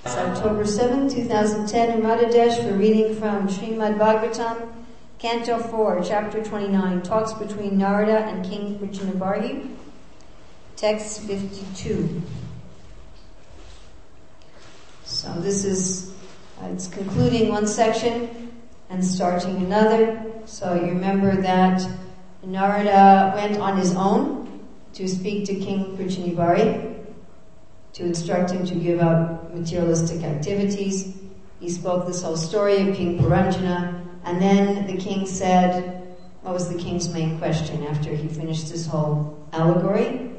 It's October 7, 2010 in Madhyadesh for reading from Srimad Bhagavatam, Canto 4, Chapter 29, Talks between Narada and King Prachinabarhi, Text 52. So this is, it's concluding one section and starting another. So you remember that Narada went on his own to speak to King Prachinabarhi, to instruct him to give up materialistic activities. He spoke this whole story of King Puranjana, and then the king said, what was the king's main question after he finished this whole allegory? He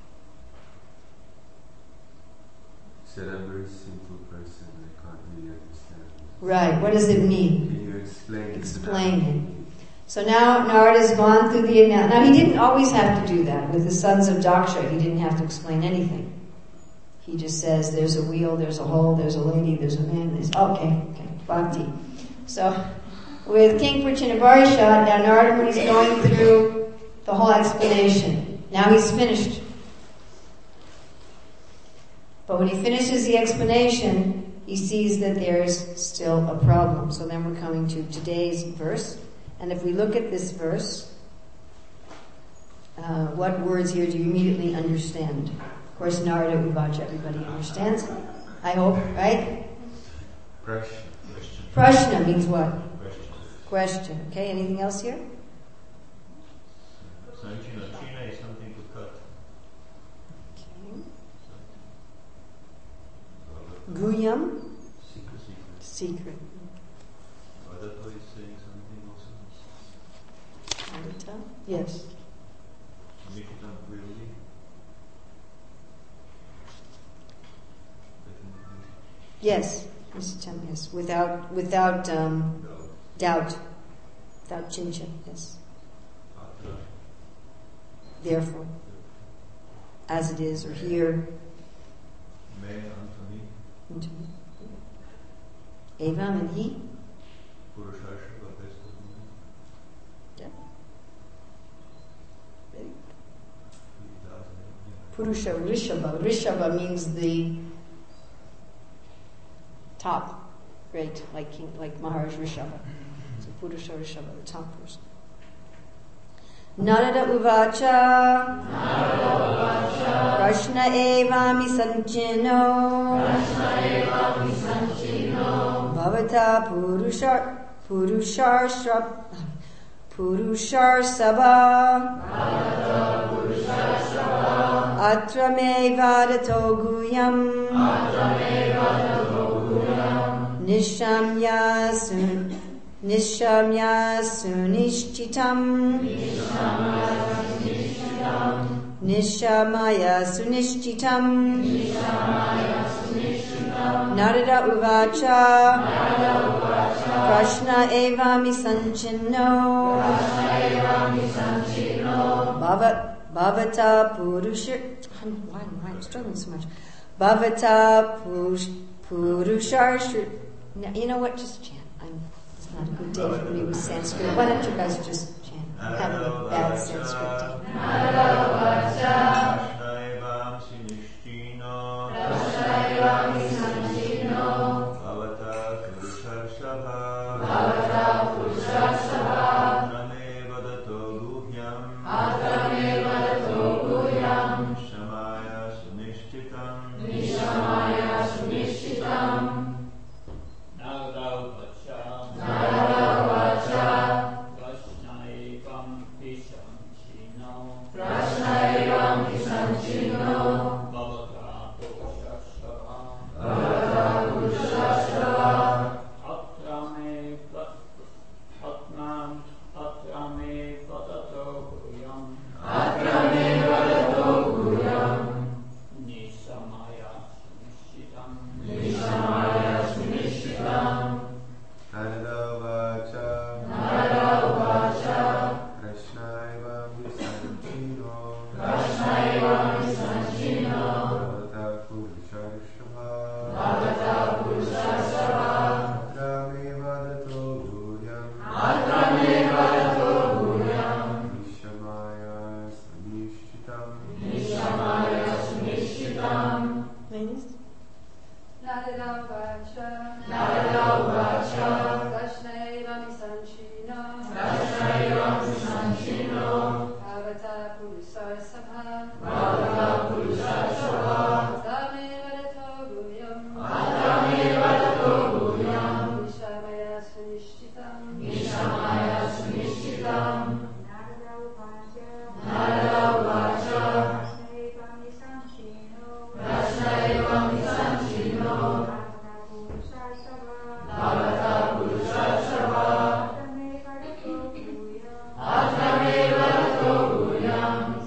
said, I'm a very simple person, I can't really understand. Right, what does it mean? Can you explain it? So now Narada's gone through the analogy. Now he didn't always have to do that. With the sons of Daksha, he didn't have to explain anything. He just says, there's a wheel, there's a hole, there's a lady, there's a man, okay, bhakti. So, with King Prachinabarhi, now Narada is going through the whole explanation. Now he's finished. But when he finishes the explanation, he sees that there's still a problem. So then we're coming to today's verse. And if we look at this verse, what words here do you immediately understand? Of course, Narada Uvacha, everybody understands. I hope, right? Prashna means what? Question. Okay, anything else here? China is something to cut. Okay. Guyam? Secret. Adata is saying something also. Adata? Yes. Nikitam clearly. Yes, yes, without doubt, without chincha, yes. Therefore, as it is, or here. Me, Anthony. Evam and he. Yeah. Purusha Rishabha. Rishabha means the top, great, like Maharaj Rishabha. So Purusha Rishabha, the top person. Narada Uvacha Prashna Evami Sanchino Bhavata Purushar Sabha Atra me vadato guyam Nishamya sunishchitam Narada Uvacha Prashna evami sanchino Bhavata Purushar why am I struggling so much? Bhavata Purushar. You know what? Just chant. It's not a good day for me with Sanskrit. Why don't you guys just chant? I'm having a bad Sanskrit day. Narada Uvacha Prashnaivam Sanchino Bhavata Purusar Sabha Adame Vadato Guyam Nishamaya Sunishtitam Narada Uvacha Prashnaivam Sanchino Bhavata Purusar Sabha Adame Vadato Guyam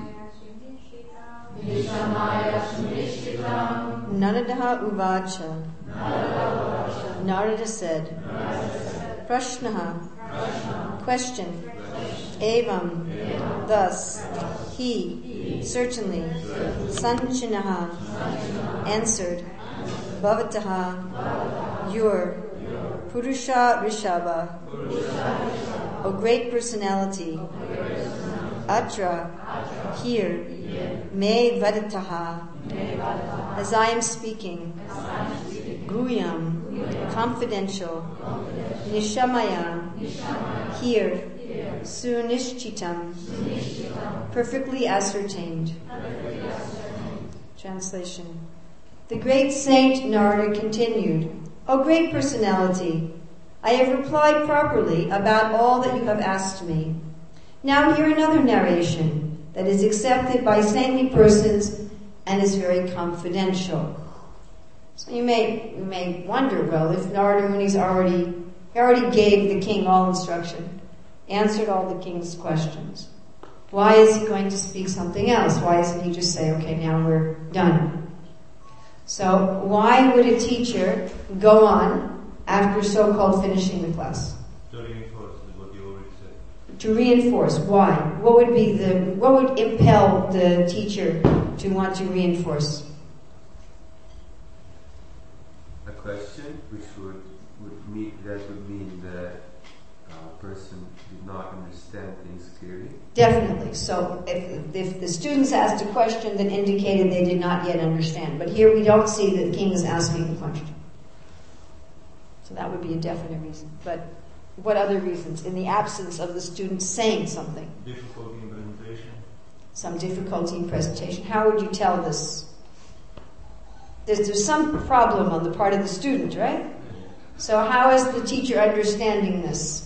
Nishamaya Sunishtitam. Narada Uvacha. Narada said, Prashnaha, question, Evam, thus, he, certainly, Sanchinaha, answered, Bhavataha, your, Purusha Rishabha, O great personality, Atra, here, Me Vadataha, as I am speaking, Guyam, confidential, Nishamaya, here, Sunishchitam, perfectly ascertained. Translation. The great saint Narada continued, O great personality, I have replied properly about all that you have asked me. Now hear another narration that is accepted by saintly persons and is very confidential. So you may wonder, well, if Narada Muni's already gave the king all instruction, answered all the king's questions, why is he going to speak something else? Why doesn't he just say, okay, now we're done? So why would a teacher go on after so-called finishing the class? To reinforce what you already said. To reinforce. Why? What would impel the teacher to want to reinforce? A question which would mean that person did not understand things clearly. Definitely. So if the students asked a question that indicated they did not yet understand, but here we don't see that the king is asking the question. So that would be a definite reason. But what other reasons? In the absence of the students saying something. Difficulty in presentation. Some difficulty in presentation. How would you tell this? There's some problem on the part of the student, right? So how is the teacher understanding this?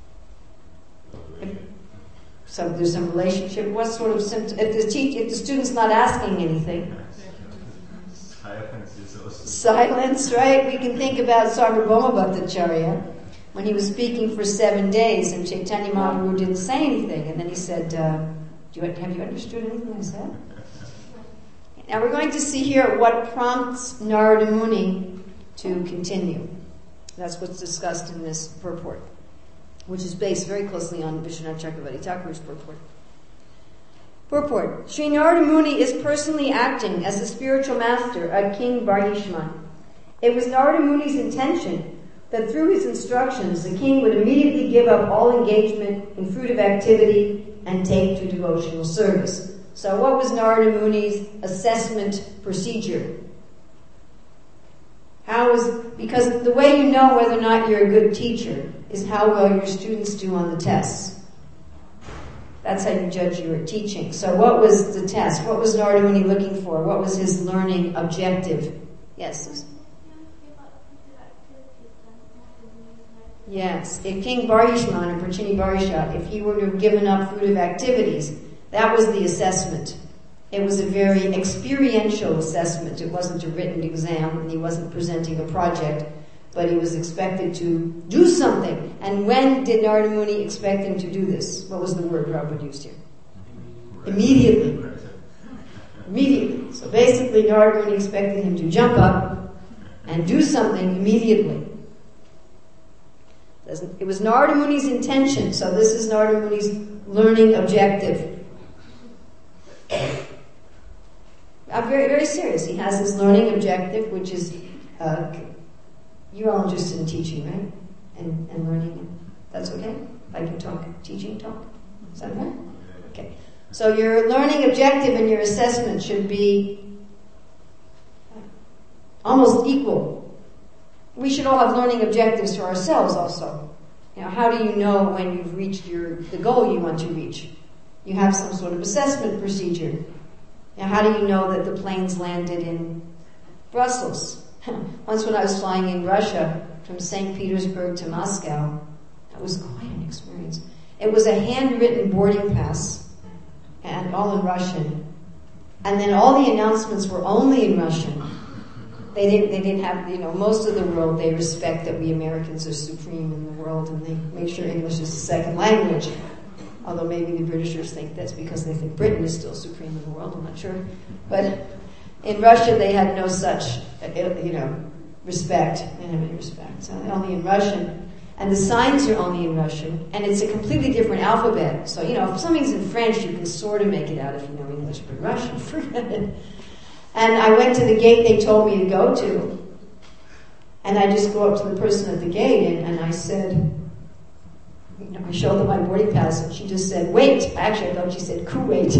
So there's some relationship. What sort of symptom? If the student's not asking anything. Silence is also... Silence, right? We can think about Sarvabhauma Bhattacharya when he was speaking for 7 days and Chaitanya Mahaprabhu didn't say anything. And then he said, have you understood anything I said? Now we're going to see here what prompts Narada Muni to continue. That's what's discussed in this purport, which is based very closely on Vishwanath Chakravarti Thakur's purport. Purport. Sri Narada Muni is personally acting as the spiritual master of King Bharishman. It was Narada Muni's intention that through his instructions the king would immediately give up all engagement in fruitive activity and take to devotional service. So what was Narada Muni's assessment procedure? Because the way you know whether or not you're a good teacher is how well your students do on the tests. That's how you judge your teaching. So what was the test? What was Narada Muni looking for? What was his learning objective? Yes? Yes. If King Bharishman or Prachini Bharisha, if he were to have given up fruitive activities, that was the assessment. It was a very experiential assessment. It wasn't a written exam, and he wasn't presenting a project, but he was expected to do something. And when did Narada Muni expect him to do this? What was the word Prabhupada used here? Immediately. Immediately. So basically Narada Muni expected him to jump up and do something immediately. It was Narada Muni's intention, so this is Narada Muni's learning objective. I'm very, very serious. He has his learning objective, which is, you're all interested in teaching, right? And learning. That's okay? I can talk, teaching talk? Is that right? Okay. So your learning objective and your assessment should be almost equal. We should all have learning objectives for ourselves also. How do you know when you've reached the goal you want to reach? You have some sort of assessment procedure. How do you know that the planes landed in Brussels? Once when I was flying in Russia from St. Petersburg to Moscow, that was quite an experience. It was a handwritten boarding pass, and all in Russian. And then all the announcements were only in Russian. They didn't have, most of the world, they respect that we Americans are supreme in the world, and they make sure English is the second language. Although maybe the Britishers think that's because they think Britain is still supreme in the world, I'm not sure. But in Russia, they had no such, respect. They didn't have any respect. So only in Russian. And the signs are only in Russian. And it's a completely different alphabet. So, if something's in French, you can sort of make it out if you know English. But Russian, forget it. And I went to the gate they told me to go to. And I just go up to the person at the gate and I said, I showed them my boarding pass and she just said, wait. Actually, I thought she said Kuwait.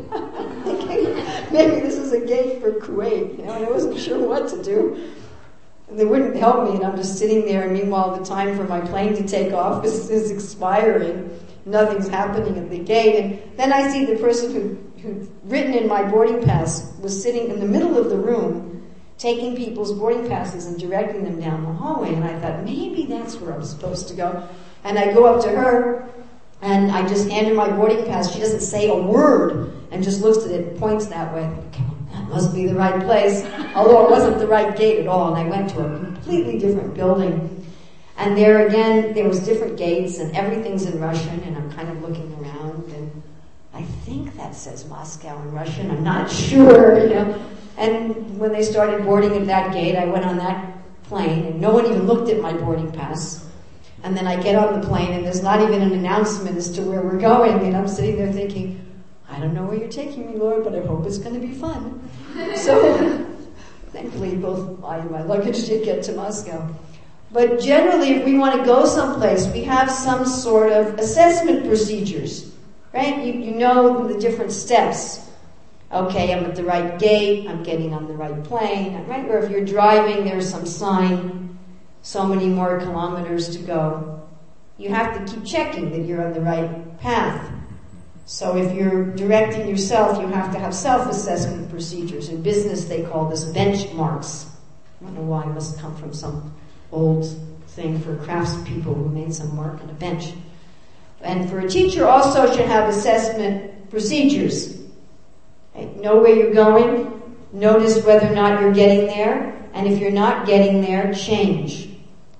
Maybe this is a gate for Kuwait. And I wasn't sure what to do. And they wouldn't help me, and I'm just sitting there, and meanwhile the time for my plane to take off is expiring. Nothing's happening at the gate. And then I see the person who'd written in my boarding pass was sitting in the middle of the room, taking people's boarding passes and directing them down the hallway. And I thought, maybe that's where I'm supposed to go. And I go up to her, and I just hand her my boarding pass. She doesn't say a word, and just looks at it and points that way. Okay, that must be the right place. Although it wasn't the right gate at all, and I went to a completely different building. And there again, there was different gates, and everything's in Russian, and I'm kind of looking around, and I think that says Moscow in Russian. I'm not sure, And when they started boarding at that gate, I went on that plane, and no one even looked at my boarding pass. And then I get on the plane, and there's not even an announcement as to where we're going, and I'm sitting there thinking, I don't know where you're taking me, Lord, but I hope it's going to be fun. So, thankfully, both I and my luggage did get to Moscow. But generally, if we want to go someplace, we have some sort of assessment procedures, right? You know the different steps. Okay, I'm at the right gate, I'm getting on the right plane, right? Or if you're driving, there's some sign, so many more kilometers to go. You have to keep checking that you're on the right path. So if you're directing yourself, you have to have self-assessment procedures. In business, they call this benchmarks. I don't know why, it must come from some old thing for craftspeople who made some mark on a bench. And for a teacher also should have assessment procedures. Okay? Know where you're going, notice whether or not you're getting there, and if you're not getting there, change.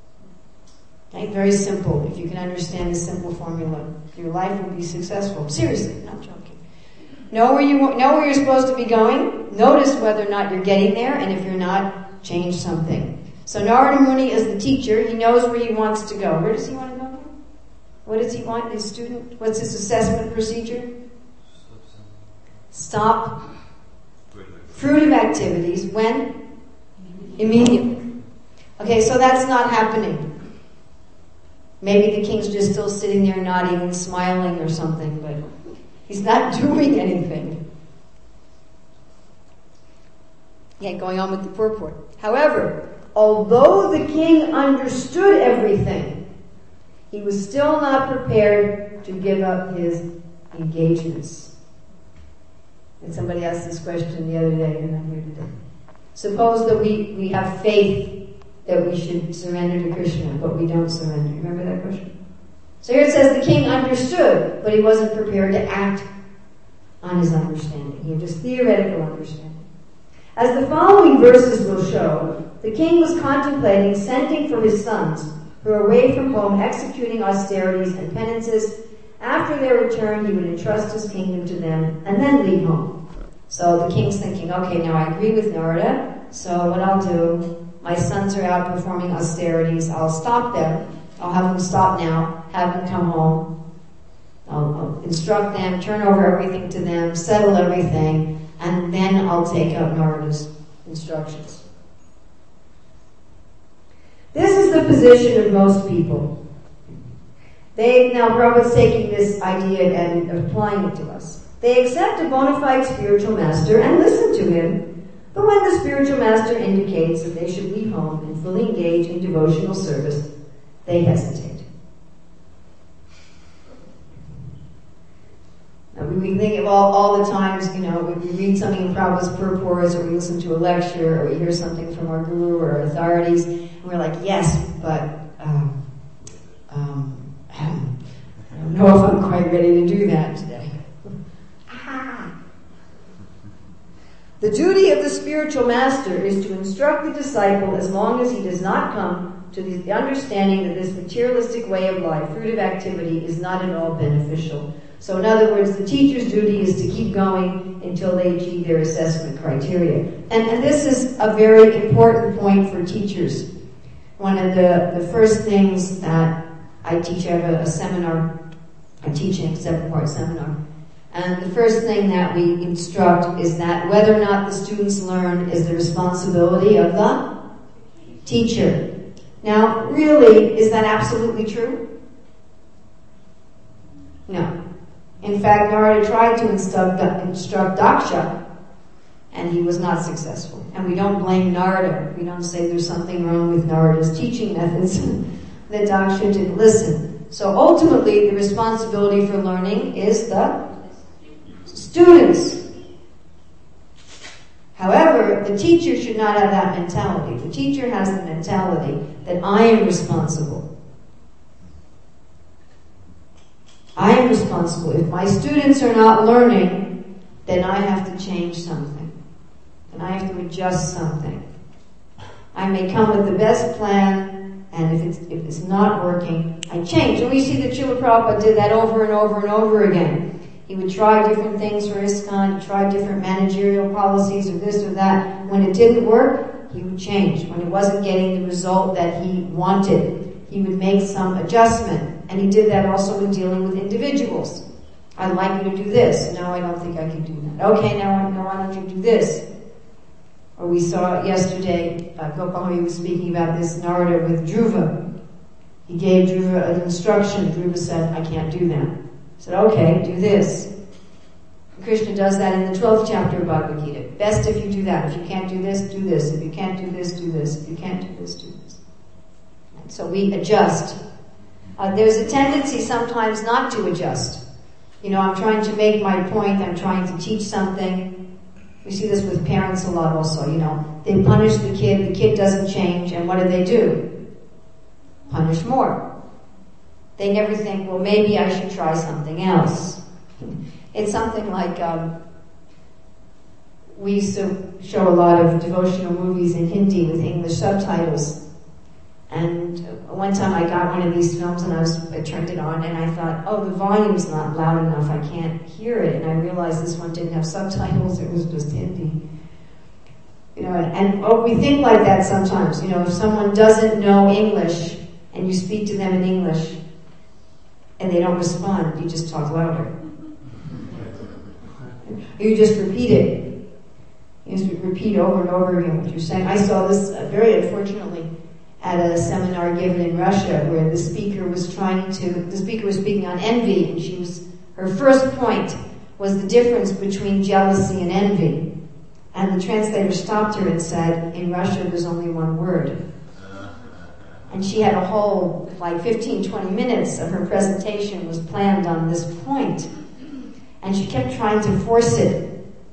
Okay? Very simple. If you can understand the simple formula, your life will be successful. Seriously, not joking. Know where you're supposed to be going, notice whether or not you're getting there, and if you're not, change something. So Narada Muni is the teacher. He knows where he wants to go. Where does he want to go? What does he want his student? What's his assessment procedure? Stop fruitive activities. When? Immediately. Okay, so that's not happening. Maybe the king's just still sitting there nodding and smiling or something, but he's not doing anything. Yeah, going on with the purport. However, although the king understood everything, he was still not prepared to give up his engagements. And somebody asked this question the other day, and I'm here today. Suppose that we have faith that we should surrender to Krishna, but we don't surrender. Remember that question? So here it says the king understood, but he wasn't prepared to act on his understanding. He had just theoretical understanding. As the following verses will show, the king was contemplating sending for his sons, who were away from home executing austerities and penances. After their return, he would entrust his kingdom to them and then leave home. So the king's thinking, okay, now I agree with Narada, so what I'll do, my sons are out performing austerities, I'll stop them, I'll have them stop now, have them come home, I'll instruct them, turn over everything to them, settle everything, and then I'll take up Narada's instructions. This is the position of most people. Now Prabhupada's taking this idea and applying it to us. They accept a bona fide spiritual master and listen to him, But when the spiritual master indicates that they should leave home and fully engage in devotional service, they hesitate. Now, we think of all the times, we read something in Prabhupada's purports, or we listen to a lecture, or we hear something from our guru or our authorities, and we're like, yes, but I don't know if I'm quite ready to do that today. The duty of the spiritual master is to instruct the disciple as long as he does not come to the understanding that this materialistic way of life, fruit of activity, is not at all beneficial. So in other words, the teacher's duty is to keep going until they achieve their assessment criteria. And this is a very important point for teachers. One of the first things that I teach, I have a seminar, I teach a 7-part seminar. And the first thing that we instruct is that whether or not the students learn is the responsibility of the teacher. Now, really, is that absolutely true? No. In fact, Narada tried to instruct Daksha, and he was not successful. And we don't blame Narada. We don't say there's something wrong with Narada's teaching methods, that Daksha didn't listen. So ultimately, the responsibility for learning is the students. However, the teacher should not have that mentality. The teacher has the mentality that I am responsible. I am responsible. If my students are not learning, then I have to change something. And I have to adjust something. I may come with the best plan, and if it's not working, I change. And we see that Srila Prabhupada did that over and over and over again. He would try different things for ISKCON, he'd try different managerial policies or this or that. When it didn't work, he would change. When it wasn't getting the result that he wanted, he would make some adjustment. And he did that also in dealing with individuals. I'd like you to do this. No, I don't think I can do that. Okay, now why don't you do this? Or we saw yesterday, Gopal Hari was speaking about this Narada with Dhruva. He gave Dhruva an instruction. Dhruva said, I can't do that. He said, okay, do this. Krishna does that in the 12th chapter of Bhagavad Gita. Best if you do that. If you can't do this, do this. If you can't do this, do this. If you can't do this, do this. And so we adjust. There's a tendency sometimes not to adjust. I'm trying to make my point. I'm trying to teach something. We see this with parents a lot also, They punish the kid doesn't change, and what do? Punish more. They never think, well, maybe I should try something else. It's something like, we used to show a lot of devotional movies in Hindi with English subtitles. And one time I got one of these films and I turned it on and I thought, oh, the volume's not loud enough, I can't hear it. And I realized this one didn't have subtitles, it was just Hindi. And we think like that sometimes. If someone doesn't know English and you speak to them in English and they don't respond, you just talk louder. You just repeat it. You just repeat over and over again what you're saying. I saw this very unfortunately at a seminar given in Russia where the speaker was speaking on envy, and her first point was the difference between jealousy and envy. And the translator stopped her and said, in Russia there's only one word. And she had a whole, 15-20 minutes of her presentation was planned on this point. And she kept trying to force it.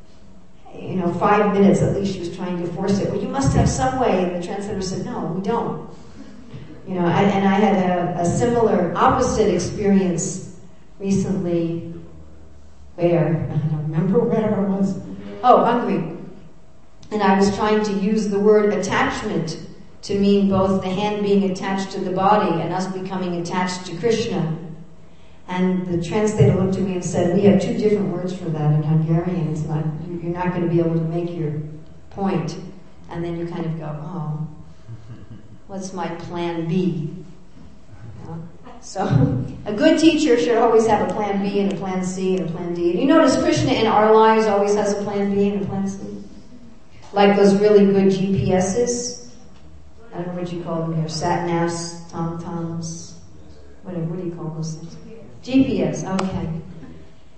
5 minutes at least she was trying to force it. Well, you must have some way. And the translator said, no, we don't. And I had a similar opposite experience recently where, I don't remember where I was. Oh, Hungary. And I was trying to use the word attachment to mean both the hand being attached to the body and us becoming attached to Krishna. And the translator looked at me and said, we have 2 different words for that in Hungarian. It's not, you're not going to be able to make your point. And then you kind of go, oh, what's my plan B? So a good teacher should always have a plan B and a plan C and a plan D. And you notice Krishna in our lives always has a plan B and a plan C. Like those really good GPSs. I don't know what you call them here. Sat-navs, tom-toms. What do you call those things? GPS, okay.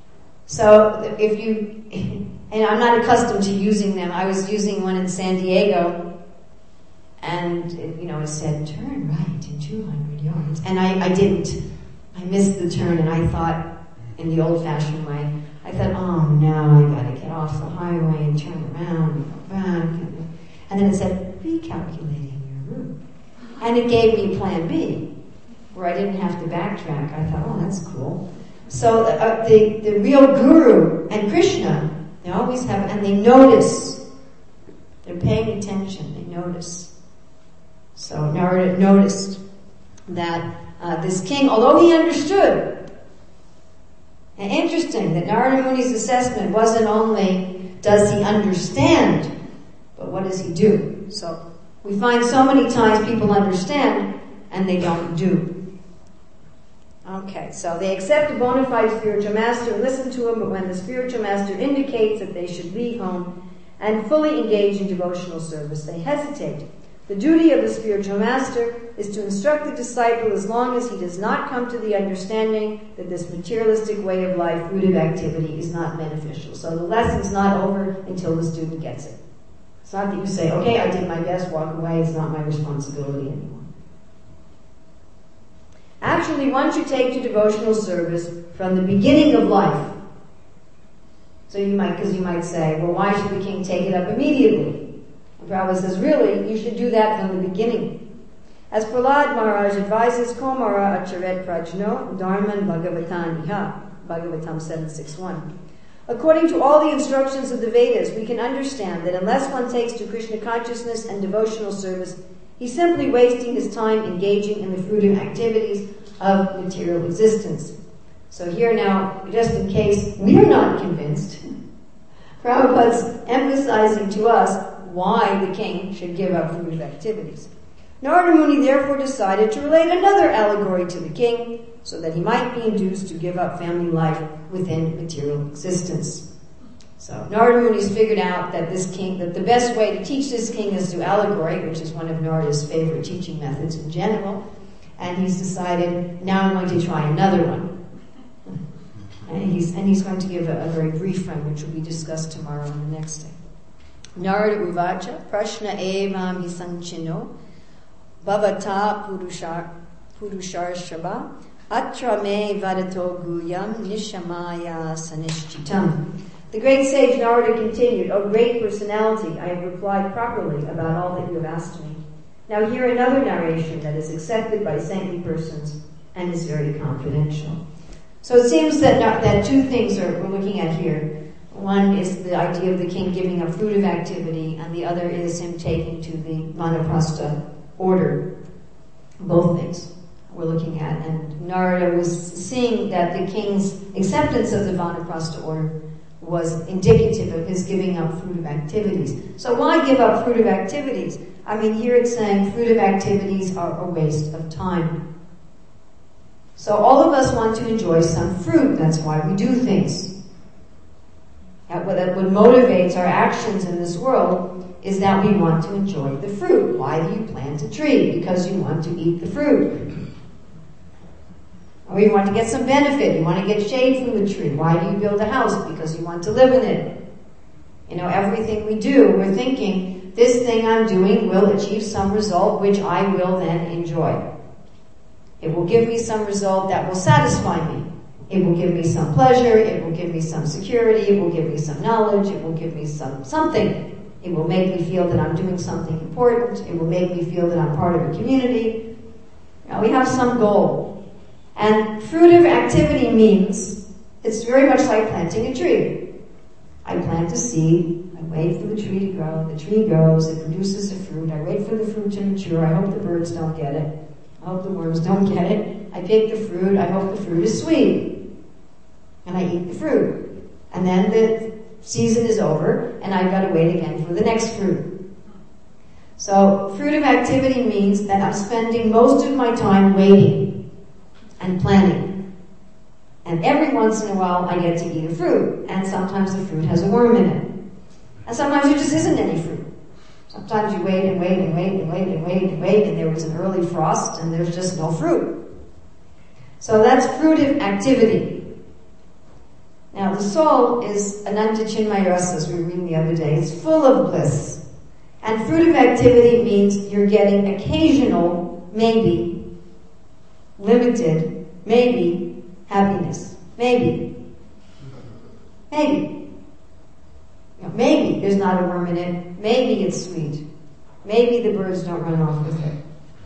So if you, and I'm not accustomed to using them. I was using one in San Diego, and it said turn right in 200 yards, and I didn't. I missed the turn, and I thought, in the old-fashioned way, I thought, oh no, I gotta get off the highway and turn around and go back. And then it said, recalculating your route. And it gave me plan B, where I didn't have to backtrack. I thought, oh, that's cool. So the real guru and Krishna, they always have, and they notice. They're paying attention, they notice. So Narada noticed that this king, although he understood, and interesting that Narada Muni's assessment wasn't only does he understand, but what does he do? So we find so many times people understand and they don't do. Okay, so they accept a bona fide spiritual master and listen to him, but when the spiritual master indicates that they should leave home and fully engage in devotional service, they hesitate. The duty of the spiritual master is to instruct the disciple as long as he does not come to the understanding that this materialistic way of life, fruitive activity, is not beneficial. So the lesson's not over until the student gets it. It's not that you say, okay, I did my best, walk away, it's not my responsibility anymore. Actually, one should take to devotional service from the beginning of life. So you might say, well, why should the king take it up immediately? And Prabhupada says, really, you should do that from the beginning. As Prahlad Maharaj advises, Komara acharet prajno dharman bhagavataniha, Bhagavatam 761. According to all the instructions of the Vedas, we can understand that unless one takes to Krishna consciousness and devotional service, he's simply wasting his time engaging in the fruitive activities of material existence. So here now, just in case we're not convinced, Prabhupada's emphasizing to us why the king should give up fruitive activities. Narada Muni therefore decided to relate another allegory to the king so that he might be induced to give up family life within material existence. So Narada Muni's figured out that that the best way to teach this king is through allegory, which is one of Narada's favorite teaching methods in general, and he's decided, now I'm going to try another one. And he's going to give a very brief one, which will be discussed tomorrow and the next day. Narada Uvacha, Prashna Evam Hisanchino, Bhavata Purusharshava, Atra Me Vadato Guyam Nishamaya Sanishchitam. The great sage Narada continued, O great personality, I have replied properly about all that you have asked me. Now hear another narration that is accepted by saintly persons and is very confidential. So it seems that two things we're looking at here. One is the idea of the king giving up fruitive activity, and the other is him taking to the Vanaprastha order. Both things we're looking at. And Narada was seeing that the king's acceptance of the Vanaprastha order was indicative of his giving up fruitive activities. So why give up fruitive activities? I mean, here it's saying fruitive activities are a waste of time. So all of us want to enjoy some fruit. That's why we do things. What motivates our actions in this world is that we want to enjoy the fruit. Why do you plant a tree? Because you want to eat the fruit. Or you want to get some benefit. You want to get shade from the tree. Why do you build a house? Because you want to live in it. Everything we do, we're thinking, this thing I'm doing will achieve some result which I will then enjoy. It will give me some result that will satisfy me. It will give me some pleasure. It will give me some security. It will give me some knowledge. It will give me something. It will make me feel that I'm doing something important. It will make me feel that I'm part of a community. We have some goal. And fruitive activity means it's very much like planting a tree. I plant a seed. I wait for the tree to grow. The tree grows. It produces a fruit. I wait for the fruit to mature. I hope the birds don't get it. I hope the worms don't get it. I pick the fruit. I hope the fruit is sweet. And I eat the fruit. And then the season is over, and I've got to wait again for the next fruit. So fruitive activity means that I'm spending most of my time waiting and planning. And every once in a while I get to eat a fruit, and sometimes the fruit has a worm in it. And sometimes there just isn't any fruit. Sometimes you wait and wait and wait and wait and wait and wait, and there was an early frost and there's just no fruit. So that's fruitive activity. Now, the soul is ananta chinmaya rasa, as we were reading the other day. It's full of bliss. And fruitive activity means you're getting occasional, maybe, limited, maybe, happiness. Maybe. Maybe. Maybe there's not a worm in it. Maybe it's sweet. Maybe the birds don't run off with it.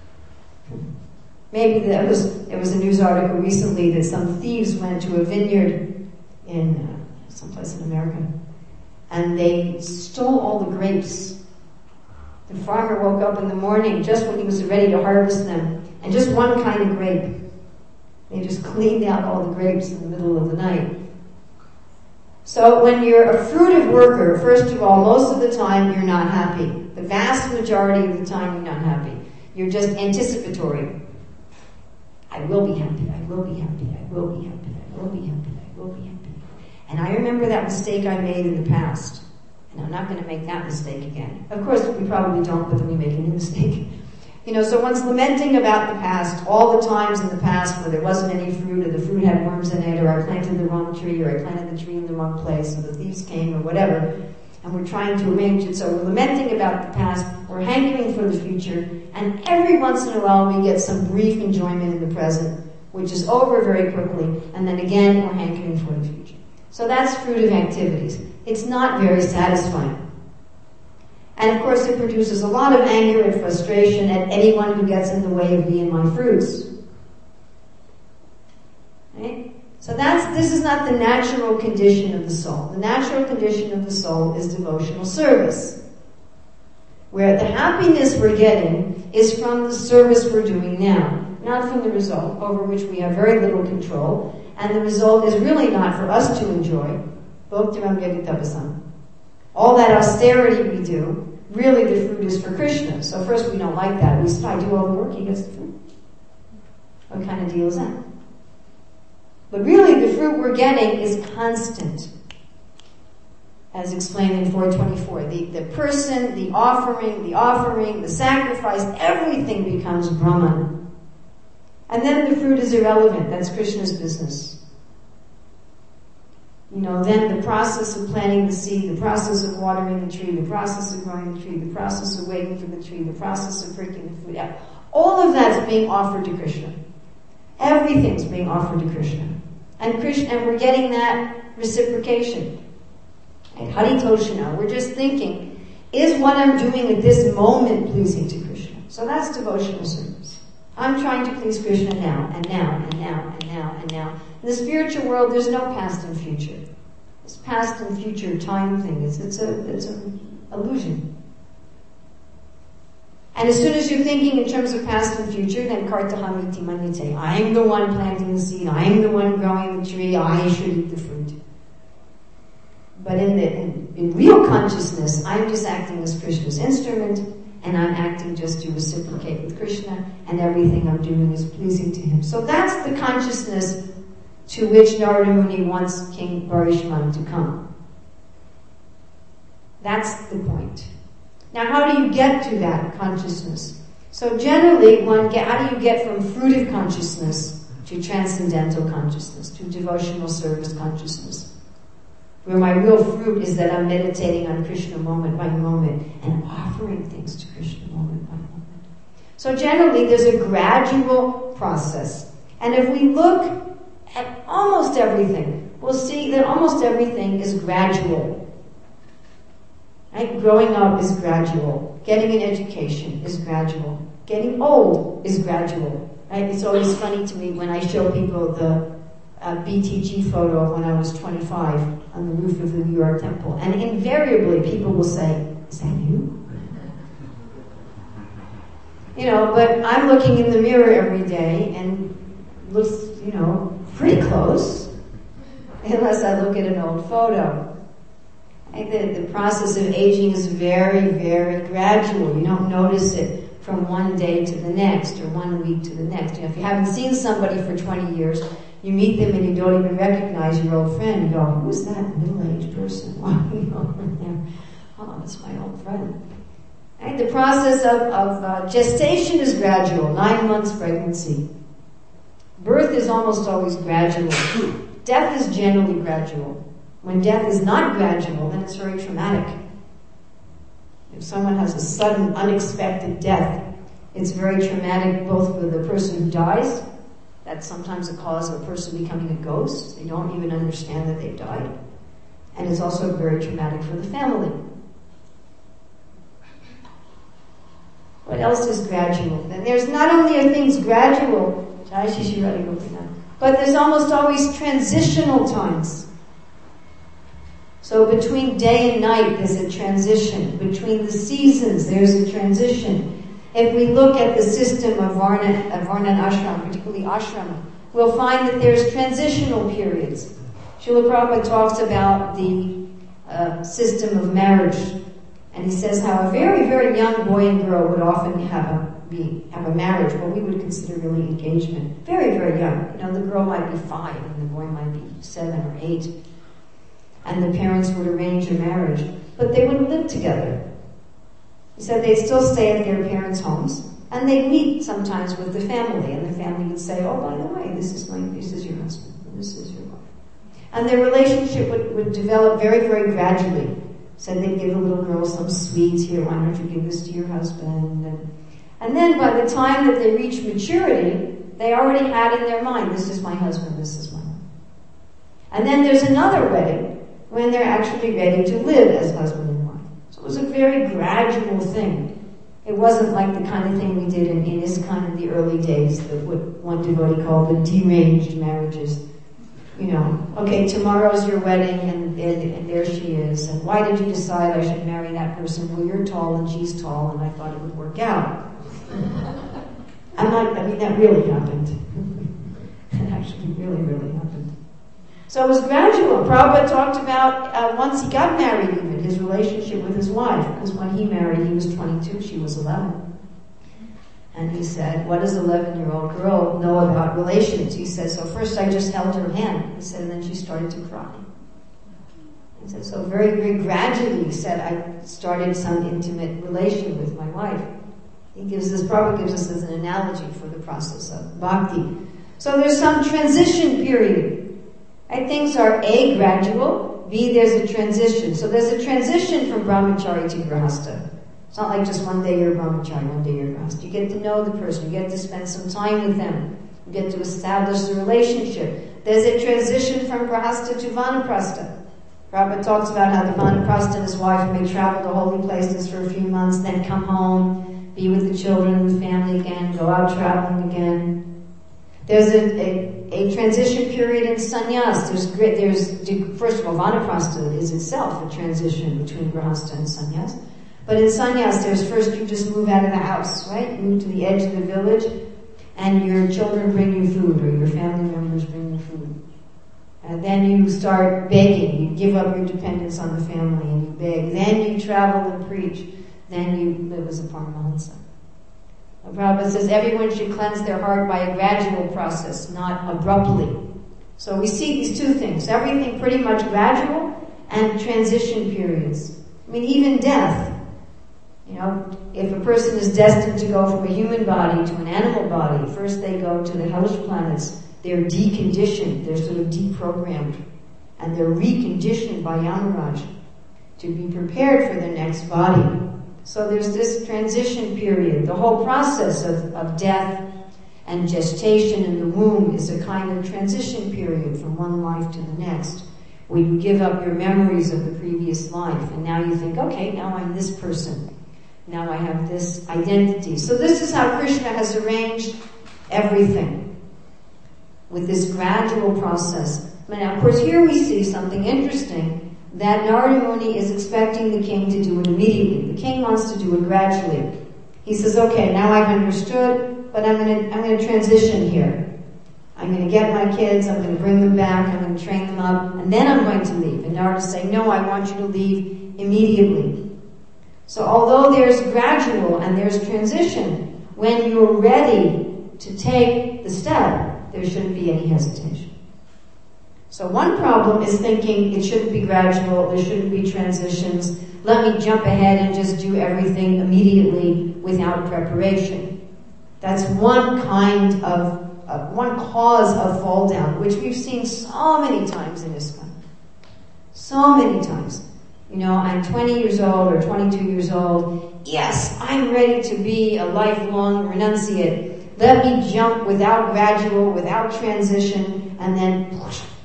Maybe there was a news article recently that some thieves went to a vineyard in someplace in America, and they stole all the grapes. The farmer woke up in the morning just when he was ready to harvest them, and just one kind of grape. They just cleaned out all the grapes in the middle of the night. So when you're a fruitive worker, first of all, most of the time you're not happy. The vast majority of the time you're not happy. You're just anticipatory. I will be happy, I will be happy, I will be happy, I will be happy, I will be happy. And I remember that mistake I made in the past. And I'm not going to make that mistake again. Of course, we probably don't, but then we make a new mistake. So one's lamenting about the past, all the times in the past where there wasn't any fruit, or the fruit had worms in it, or I planted the wrong tree, or I planted the tree in the wrong place, or the thieves came, or whatever. And we're trying to arrange it. So we're lamenting about the past, we're hankering for the future, and every once in a while we get some brief enjoyment in the present, which is over very quickly, and then again we're hankering for the future. So that's fruitive activities. It's not very satisfying. And of course it produces a lot of anger and frustration at anyone who gets in the way of me and my fruits. Right? So this is not the natural condition of the soul. The natural condition of the soul is devotional service, where the happiness we're getting is from the service we're doing now, not from the result, over which we have very little control, and the result is really not for us to enjoy. All that austerity we do, really the fruit is for Krishna. So first we don't like that. If I do all the work, he gets the fruit. What kind of deal is that? But really the fruit we're getting is constant. As explained in 424. The person, the offering, the sacrifice, everything becomes Brahman. And then the fruit is irrelevant. That's Krishna's business. Then the process of planting the seed, the process of watering the tree, the process of growing the tree, the process of waiting for the tree, the process of breaking the food out. All of that's being offered to Krishna. Everything's being offered to Krishna. And we're getting that reciprocation. And Hari Toshana, we're just thinking, is what I'm doing at this moment pleasing to Krishna? So that's devotional service. I'm trying to please Krishna now, and now, and now, and now, and now. In the spiritual world, there's no past and future. This past and future time thing, it's an illusion. And as soon as you're thinking in terms of past and future, then kartahamiti manite. I am the one planting the seed. I am the one growing the tree. I should eat the fruit. But in real consciousness, I'm just acting as Krishna's instrument, and I'm acting just to reciprocate with Krishna, and everything I'm doing is pleasing to him. So that's the consciousness to which Narada Muni wants King Bharishman to come. That's the point. Now, how do you get to that consciousness? So generally, how do you get from fruitive consciousness to transcendental consciousness, to devotional service consciousness? Where my real fruit is that I'm meditating on Krishna moment by moment and offering things to Krishna moment by moment. So generally, there's a gradual process. And if we look at almost everything, we'll see that almost everything is gradual. Right? Growing up is gradual. Getting an education is gradual. Getting old is gradual. Right? It's always funny to me when I show people the BTG photo of when I was 25 on the roof of the New York Temple. And invariably people will say, "Is that you?" But I'm looking in the mirror every day and looks, pretty close. Unless I look at an old photo. The process of aging is very, very gradual. You don't notice it from one day to the next or 1 week to the next. If you haven't seen somebody for 20 years, you meet them and you don't even recognize your old friend. You go, "Who's that middle-aged person walking over there?" "Oh, it's my old friend." Right? The process of gestation is gradual, 9 months pregnancy. Birth is almost always gradual. Death is generally gradual. When death is not gradual, then it's very traumatic. If someone has a sudden, unexpected death, it's very traumatic both for the person who dies. That's sometimes a cause of a person becoming a ghost. They don't even understand that they've died. And it's also very traumatic for the family. What else is gradual? Then there's not only are things gradual, but there's almost always transitional times. So between day and night, there's a transition. Between the seasons, there's a transition. If we look at the system of Varna and Ashram, particularly Ashram, we'll find that there's transitional periods. Srila Prabhupada talks about the system of marriage, and he says how a very, very young boy and girl would often have a marriage, what we would consider really engagement. Very, very young. You know, the girl might be 5 and the boy might be 7 or 8. And the parents would arrange a marriage, but they wouldn't live together. He said they'd still stay at their parents' homes, and they'd meet sometimes with the family, and the family would say, oh, by the way, this is your husband, and this is your wife. And their relationship would develop very, very gradually. Said they'd give the little girl some sweets. Here, why don't you give this to your husband? And then by the time that they reach maturity, they already had in their mind, this is my husband, this is my wife. And then there's another wedding when they're actually ready to live as husband and wife. So it was a very gradual thing. It wasn't like the kind of thing we did in ISKCON in the early days, what one devotee called the deranged marriages. You know, okay, tomorrow's your wedding and there she is. And why did you decide I should marry that person? Well, you're tall and she's tall and I thought it would work out. That really happened. It actually really, really happened. So it was gradual. Prabhupada talked about once he got married even, his relationship with his wife. Because when he married, he was 22, she was 11. And he said, what does an 11-year-old girl know about relations? He said, so first I just held her hand. He said, and then she started to cry. He said, so very, very gradually, he said, I started some intimate relation with my wife. Prabhupada gives us as an analogy for the process of bhakti. So there's some transition period. Right? Things are A, gradual, B, there's a transition. So there's a transition from brahmachari to grihastha. It's not like just one day you're brahmachari, one day you're grihastha. You get to know the person, you get to spend some time with them, you get to establish the relationship. There's a transition from grihastha to vanaprastha. Prabhupada talks about how the vanaprastha and his wife may travel to holy places for a few months, then come home, be with the children and the family again, go out traveling again. There's a transition period in sannyas. First of all, vanaprastha is itself a transition between grihastha and sannyas. But in sannyas, there's first you just move out of the house, right? You move to the edge of the village, and your children bring you food, or your family members bring you food. And then you start begging. You give up your dependence on the family, and you beg. Then you travel and preach. Then you live as a paramahansa. Prabhupada says everyone should cleanse their heart by a gradual process, not abruptly. So we see these two things. Everything pretty much gradual and transition periods. I mean, even death. You know, if a person is destined to go from a human body to an animal body, first they go to the hellish planets. They're deconditioned. They're sort of deprogrammed. And they're reconditioned by Yamaraj to be prepared for the next body. So there's this transition period. The whole process of death and gestation in the womb is a kind of transition period from one life to the next, where you give up your memories of the previous life, and now you think, okay, now I'm this person. Now I have this identity. So this is how Krishna has arranged everything, with this gradual process. Now, of course, here we see something interesting, that Narada Muni is expecting the king to do it immediately. The king wants to do it gradually. He says, okay, now I've understood, but I'm going to transition here. I'm going to get my kids, I'm going to bring them back, I'm going to train them up, and then I'm going to leave. And Narada is saying, no, I want you to leave immediately. So although there's gradual and there's transition, when you're ready to take the step, there shouldn't be any hesitation. So one problem is thinking it shouldn't be gradual, there shouldn't be transitions. Let me jump ahead and just do everything immediately without preparation. That's one kind of one cause of fall down, which we've seen so many times in ISKCON. So many times. You know, I'm 20 years old or 22 years old. Yes, I'm ready to be a lifelong renunciate. Let me jump without gradual, without transition, and then,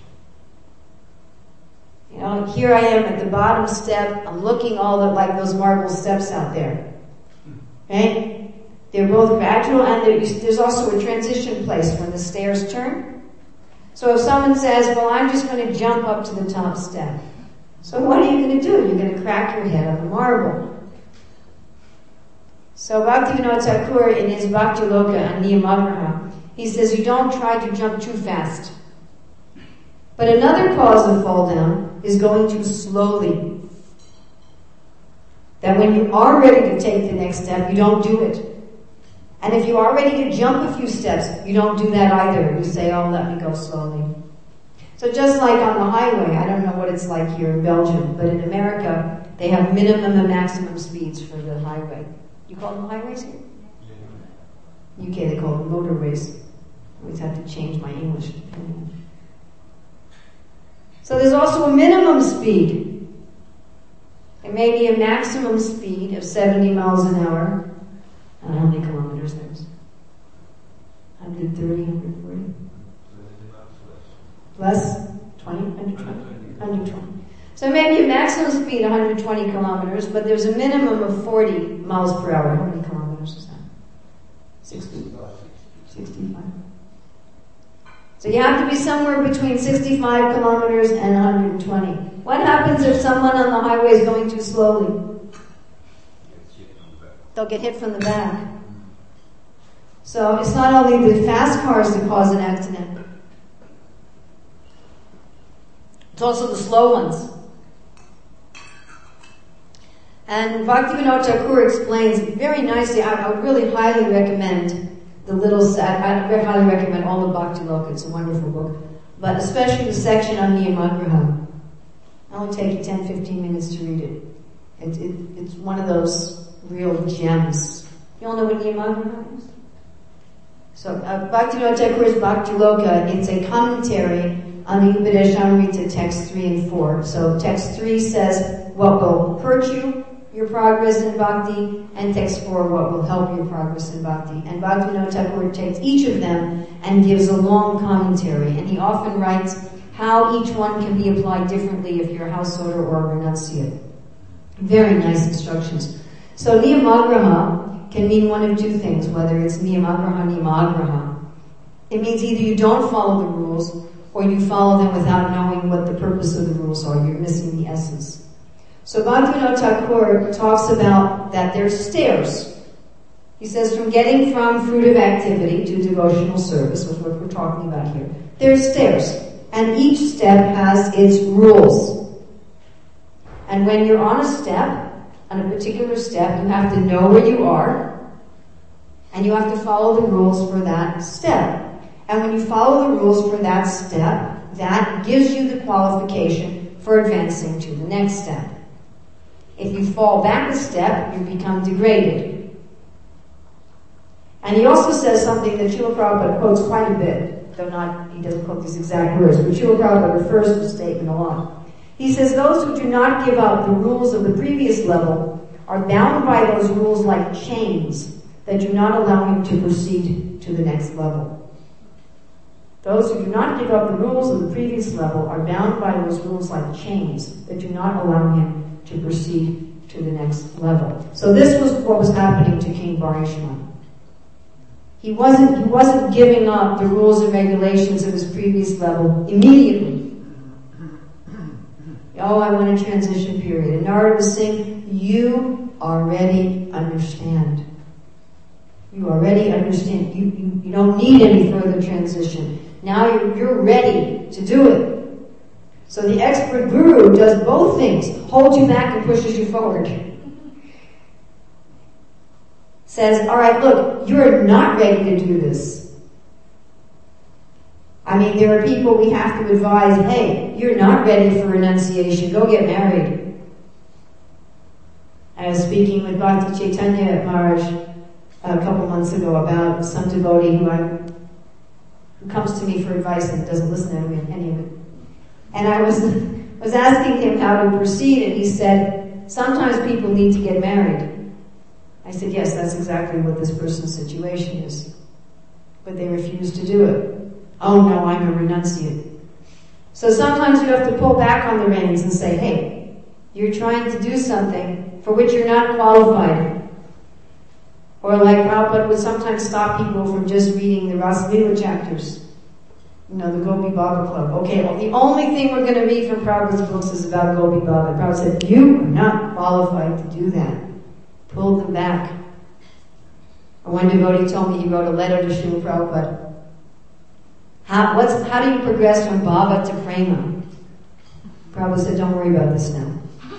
you know, here I am at the bottom step. I'm looking all like those marble steps out there. Okay? They're both gradual, and there's also a transition place when the stairs turn. So if someone says, well, I'm just going to jump up to the top step. So what are you going to do? You're going to crack your head on the marble. So Bhaktivinoda Thakur, in his Bhakti Loka and Niyamagraha, he says you don't try to jump too fast. But another cause of fall down is going too slowly. That when you are ready to take the next step, you don't do it. And if you are ready to jump a few steps, you don't do that either. You say, oh, let me go slowly. So just like on the highway, I don't know what it's like here in Belgium, but in America, they have minimum and maximum speeds for the highway. You call them highways here? UK, they call them motorways. I always have to change my English. So there's also a minimum speed. There may be a maximum speed of 70 miles an hour. I don't know how many kilometers there is. 130, 140? Less? 20? 120? 120. So maybe a maximum speed 120 kilometers, but there's a minimum of 40 miles per hour. How many kilometers is that? 65. So you have to be somewhere between 65 kilometers and 120. What happens if someone on the highway is going too slowly? They'll get hit from the back. So it's not only the fast cars that cause an accident, it's also the slow ones. And Bhaktivinoda Thakur explains very nicely. I would really highly recommend I highly recommend all the Bhakti Loka. It's a wonderful book. But especially the section on Niyamagraha. It'll only take you 10-15 minutes to read it. It's one of those real gems. You all know what Niyamagraha is? So Bhaktivinoda Thakur's Bhakti Loka, it's a commentary on the Upadeshamrita text 3 and 4. So text 3 says what will hurt you, your progress in bhakti, and text 4, what will help your progress in bhakti. And Bhaktivinoda Thakur takes each of them and gives a long commentary. And he often writes how each one can be applied differently if you're a householder or a renunciate. Very nice instructions. So Niyamagraha can mean one of two things, whether it's Niyamagraha. It means either you don't follow the rules, or you follow them without knowing what the purpose of the rules are. You're missing the essence. So Bhaktivinoda Thakur talks about that there's stairs. He says from getting from fruitive activity to devotional service, which is what we're talking about here, there's stairs. And each step has its rules. And when you're on a step, on a particular step, you have to know where you are, and you have to follow the rules for that step. And when you follow the rules for that step, that gives you the qualification for advancing to the next step. If you fall back a step, you become degraded. And he also says something that Srila Prabhupada quotes quite a bit, though he doesn't quote these exact words, but Srila Prabhupada refers to the statement a lot. He says, those who do not give up the rules of the previous level are bound by those rules like chains that do not allow him to proceed to the next level. Those who do not give up the rules of the previous level are bound by those rules like chains that do not allow him to proceed to the next level. So this was what was happening to King Bharishma. He wasn't giving up the rules and regulations of his previous level immediately. Oh, I want a transition period. And Narada was saying, you already understand. You already understand. You don't need any further transition. Now you're ready to do it. So the expert guru does both things, holds you back and pushes you forward. Says, all right, look, you're not ready to do this. I mean, there are people we have to advise, hey, you're not ready for renunciation, go get married. I was speaking with Bhakti Chaitanya Maharaj a couple months ago about some devotee who I'm who comes to me for advice and doesn't listen to any of it. And I was asking him how to proceed, and he said, sometimes people need to get married. I said, yes, that's exactly what this person's situation is. But they refuse to do it. Oh no, I'm a renunciate. So sometimes you have to pull back on the reins and say, hey, you're trying to do something for which you're not qualified. Or like Prabhupada would sometimes stop people from just reading the Rasa Leela chapters. You know, the Gopi Baba Club. Okay, well, the only thing we're going to read from Prabhupada's books is about Gopi Baba. Prabhupada said, you are not qualified to do that. Pulled them back. And one devotee told me he wrote a letter to Srila Prabhupada. How do you progress from Baba to Prema? Prabhupada said, don't worry about this now.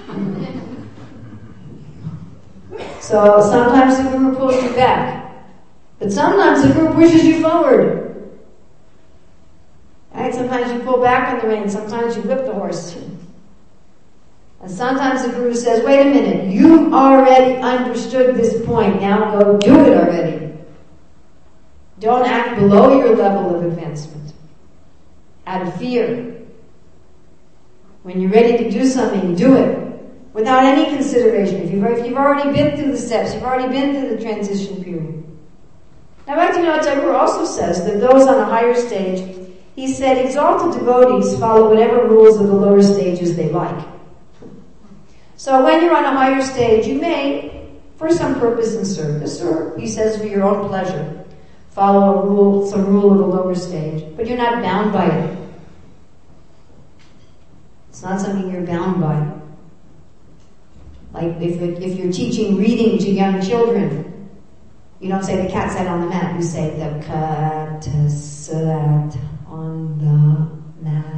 So sometimes the Guru pulls you back. But sometimes the Guru pushes you forward. Right? Sometimes you pull back on the reins. Sometimes you whip the horse. And sometimes the Guru says, wait a minute, you've already understood this point, now go do it already. Don't act below your level of advancement. Out of fear. When you're ready to do something, do it. Without any consideration. If you've already been through the steps, you've already been through the transition period. Now Bhaktivinoda Thakur also says that those on a higher stage, he said, exalted devotees follow whatever rules of the lower stages they like. So when you're on a higher stage, you may, for some purpose in service, or he says for your own pleasure, follow some rule of the lower stage, but you're not bound by it. It's not something you're bound by. Like if you're teaching reading to young children, you don't say the cat sat on the mat, you say the cat sat on the mat.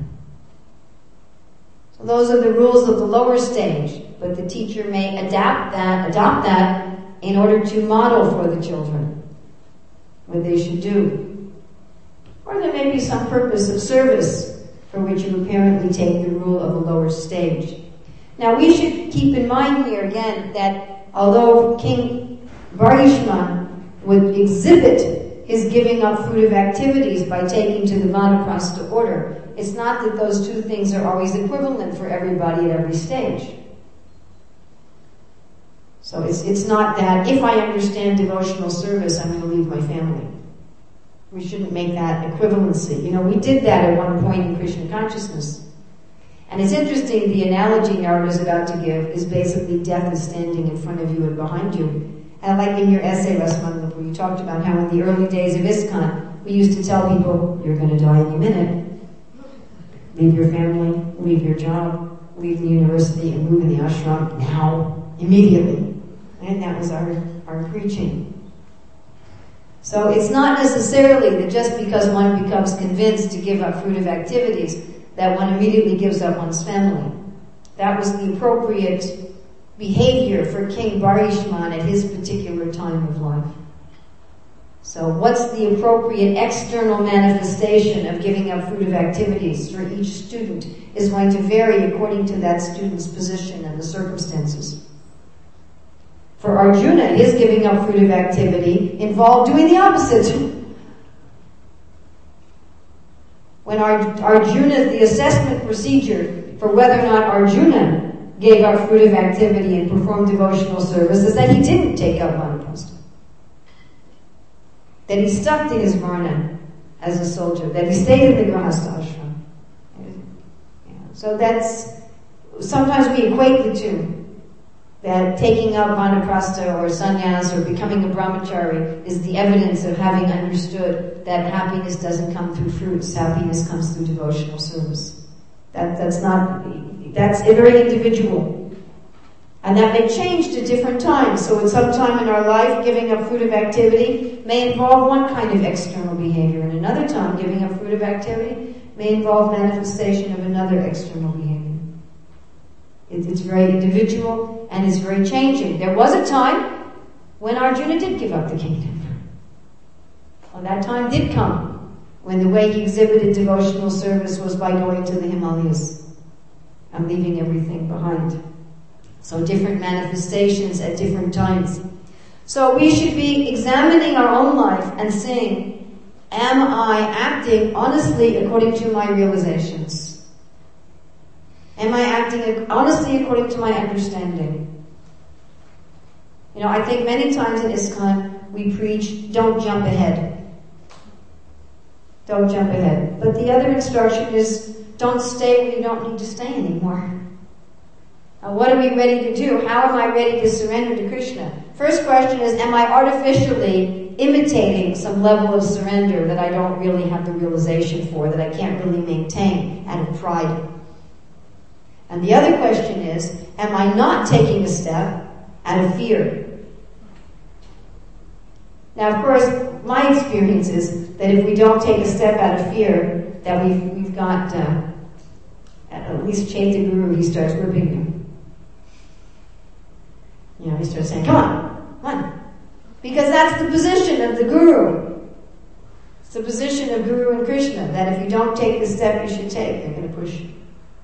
So those are the rules of the lower stage, but the teacher may adopt that in order to model for the children what they should do. Or there may be some purpose of service for which you apparently take the rule of the lower stage. Now we should keep in mind here again that although King Bharishma would exhibit his giving up fruitive activities by taking to the Vanaprastha order, it's not that those two things are always equivalent for everybody at every stage. So it's not that if I understand devotional service, I'm going to leave my family. We shouldn't make that equivalency. You know, we did that at one point in Krishna consciousness. And it's interesting, the analogy Narada is about to give is basically death is standing in front of you and behind you. And like in your essay, Rasmananda, where you talked about how in the early days of ISKCON, we used to tell people, you're going to die any minute. Leave your family, leave your job, leave the university, and move in the ashram now, immediately. And that was our preaching. So it's not necessarily that just because one becomes convinced to give up fruitive activities, that one immediately gives up one's family. That was the appropriate behavior for King Bharishman at his particular time of life. So what's the appropriate external manifestation of giving up fruitive activities for each student is going to vary according to that student's position and the circumstances. For Arjuna, his giving up fruitive activity involved doing the opposite. When Arjuna, the assessment procedure for whether or not Arjuna gave up fruitive activity and performed devotional service is that he didn't take up Vanaprastha. That he stuck to his varna as a soldier, that he stayed in the Grahastha ashram. Yeah. So that's, sometimes we equate the two. That taking up Vanaprastha or sannyas or becoming a brahmachari is the evidence of having understood that happiness doesn't come through fruits, happiness comes through devotional service. That's very individual. And that may change to different times. So at some time in our life, giving up fruitive activity may involve one kind of external behavior. And another time, giving up fruitive activity may involve manifestation of another external behavior. It's very individual and it's very changing. There was a time when Arjuna did give up the kingdom. Well, that time did come when the way he exhibited devotional service was by going to the Himalayas and leaving everything behind. So different manifestations at different times. So we should be examining our own life and seeing, Am I acting honestly according to my realizations? Am I acting honestly according to my understanding? I think many times in ISKCON we preach, don't jump ahead. Don't jump ahead. But the other instruction is, don't stay where you don't need to stay anymore. Now, what are we ready to do? How am I ready to surrender to Krishna? First question is, am I artificially imitating some level of surrender that I don't really have the realization for, that I can't really maintain out of pride? And the other question is, am I not taking a step out of fear? Now, of course, my experience is that if we don't take a step out of fear, that we've got, at least Chaitya Guru, he starts whipping you. He starts saying, come on. Because that's the position of the Guru. It's the position of Guru and Krishna, that if you don't take the step you should take, they're going to push you.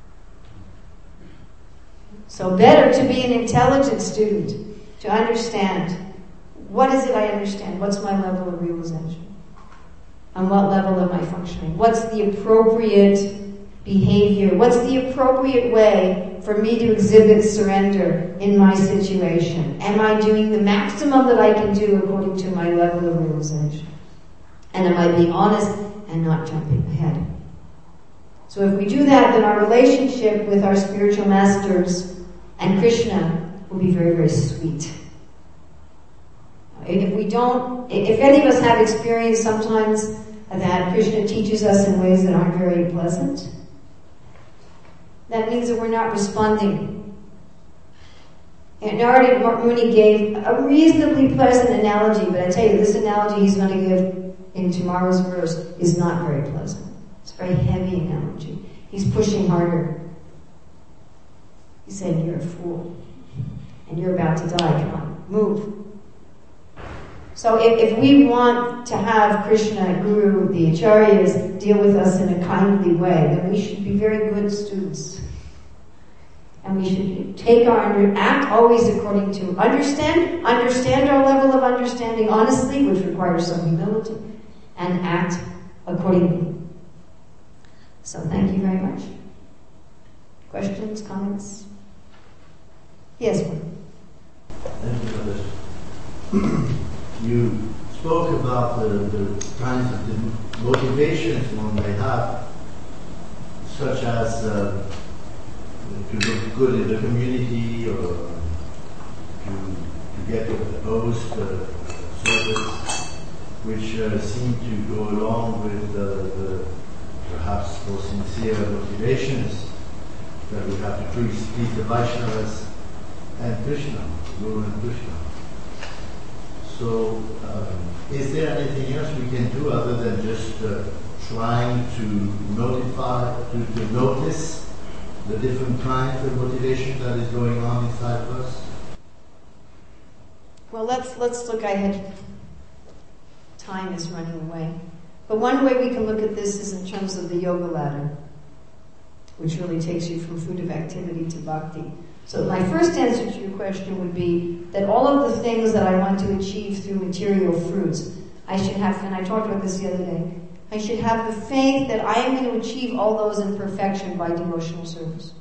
So better to be an intelligent student, to understand, what is it I understand? What's my level of realization? On what level am I functioning? What's the appropriate behavior? What's the appropriate way for me to exhibit surrender in my situation? Am I doing the maximum that I can do according to my level of realization? And am I being honest and not jumping ahead? So if we do that, then our relationship with our spiritual masters and Krishna will be very, very sweet. If any of us have experienced sometimes that Krishna teaches us in ways that aren't very pleasant, that means that we're not responding. And Narada Muni gave a reasonably pleasant analogy, but I tell you, this analogy he's going to give in tomorrow's verse is not very pleasant. It's a very heavy analogy. He's pushing harder. He's saying, you're a fool, and you're about to die. Come on, move. So if we want to have Krishna, Guru, the Acharyas deal with us in a kindly way, then we should be very good students. And we should act always according to understand our level of understanding honestly, which requires some humility, and act accordingly. So thank you very much. Questions, comments? Yes, one. Thank you for this. You spoke about the kinds of the motivations one may have, such as to look good in the community or to get a post service, which seem to go along with the perhaps more sincere motivations that we have to please the Vaishnavas and Krishna, Guru and Krishna. So, is there anything else we can do other than just trying to notice the different kinds of motivation that is going on inside of us? Well, let's look ahead. Time is running away. But one way we can look at this is in terms of the yoga ladder, which really takes you from fruit of activity to bhakti. So my first answer to your question would be that all of the things that I want to achieve through material fruits, I should have, and I talked about this the other day, I should have the faith that I am going to achieve all those in perfection by devotional service.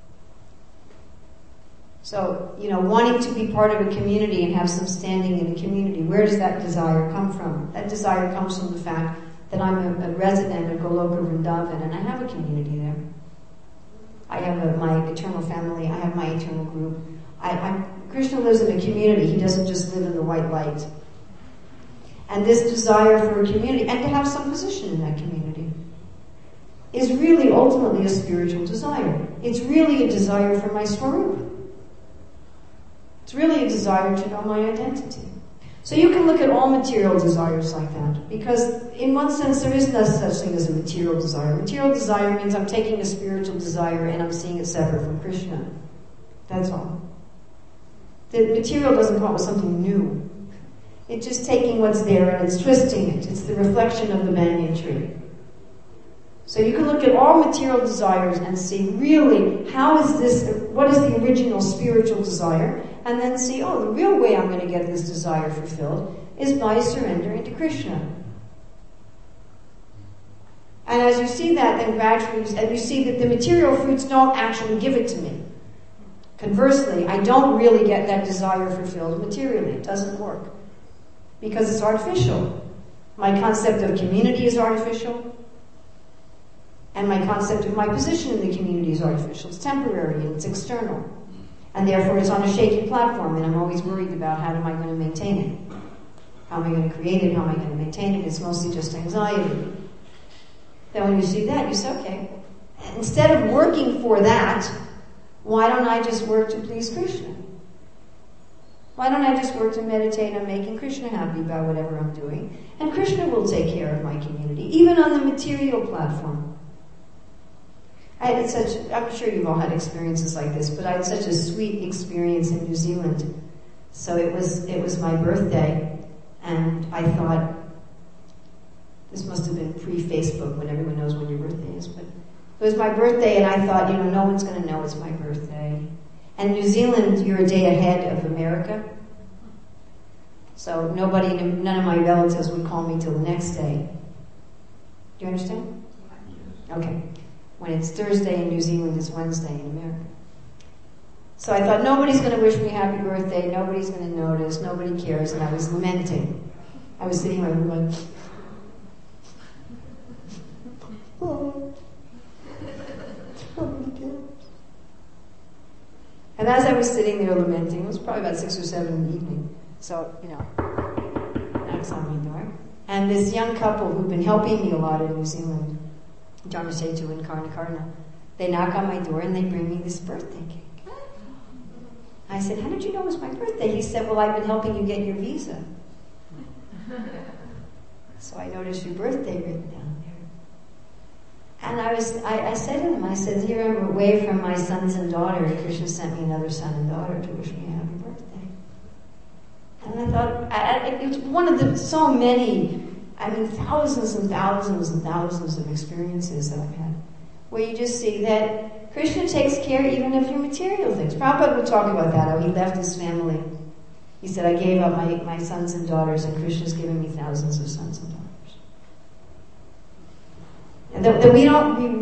So, wanting to be part of a community and have some standing in a community, where does that desire come from? That desire comes from the fact that I'm a resident of Goloka Vrindavan and I have a community there. I have my eternal family. I have my eternal group. Krishna lives in a community. He doesn't just live in the white light. And this desire for a community, and to have some position in that community, is really ultimately a spiritual desire. It's really a desire for my swarup. It's really a desire to know my identity. So you can look at all material desires like that, because in one sense there is no such thing as a material desire. Material desire means I'm taking a spiritual desire and I'm seeing it separate from Krishna. That's all. The material doesn't come up with something new. It's just taking what's there and it's twisting it. It's the reflection of the banyan tree. So you can look at all material desires and see really what is the original spiritual desire, and then see, the real way I'm going to get this desire fulfilled is by surrendering to Krishna. And as you see that, then gradually, and you see that the material fruits don't actually give it to me. Conversely, I don't really get that desire fulfilled materially. It doesn't work. Because it's artificial. My concept of community is artificial. And my concept of my position in the community is artificial. It's temporary and it's external. And therefore it's on a shaky platform, and I'm always worried about how am I going to maintain it? How am I going to create it? How am I going to maintain it? It's mostly just anxiety. Then when you see that, you say, okay, instead of working for that, why don't I just work to please Krishna? Why don't I just work to meditate on making Krishna happy about whatever I'm doing? And Krishna will take care of my community, even on the material platform. I'm sure you've all had experiences like this, but I had such a sweet experience in New Zealand. So it was my birthday, and I thought, this must have been pre-Facebook when everyone knows when your birthday is, but it was my birthday, and I thought, no one's going to know it's my birthday. And New Zealand, you're a day ahead of America. So none of my relatives would call me till the next day. Do you understand? Okay. When it's Thursday in New Zealand, it's Wednesday in America. So I thought, nobody's going to wish me happy birthday, nobody's going to notice, nobody cares, and I was lamenting. I was sitting there going, oh, nobody cares. And as I was sitting there lamenting, it was probably about 6 or 7 in the evening, so, knocks on my door. And this young couple who've been helping me a lot in New Zealand, Dharma Setu and Karna Karna, they knock on my door and they bring me this birthday cake. I said, how did you know it was my birthday? He said, well, I've been helping you get your visa. So I noticed your birthday written down there. And I said to them, I said, here I'm away from my sons and daughters. Krishna sent me another son and daughter to wish me a happy birthday. And I thought, it was one of the so many, thousands and thousands and thousands of experiences that I've had, where you just see that Krishna takes care even of your material things. Prabhupada would talk about that, how he left his family. He said, I gave up my sons and daughters, and Krishna's given me thousands of sons and daughters. And that we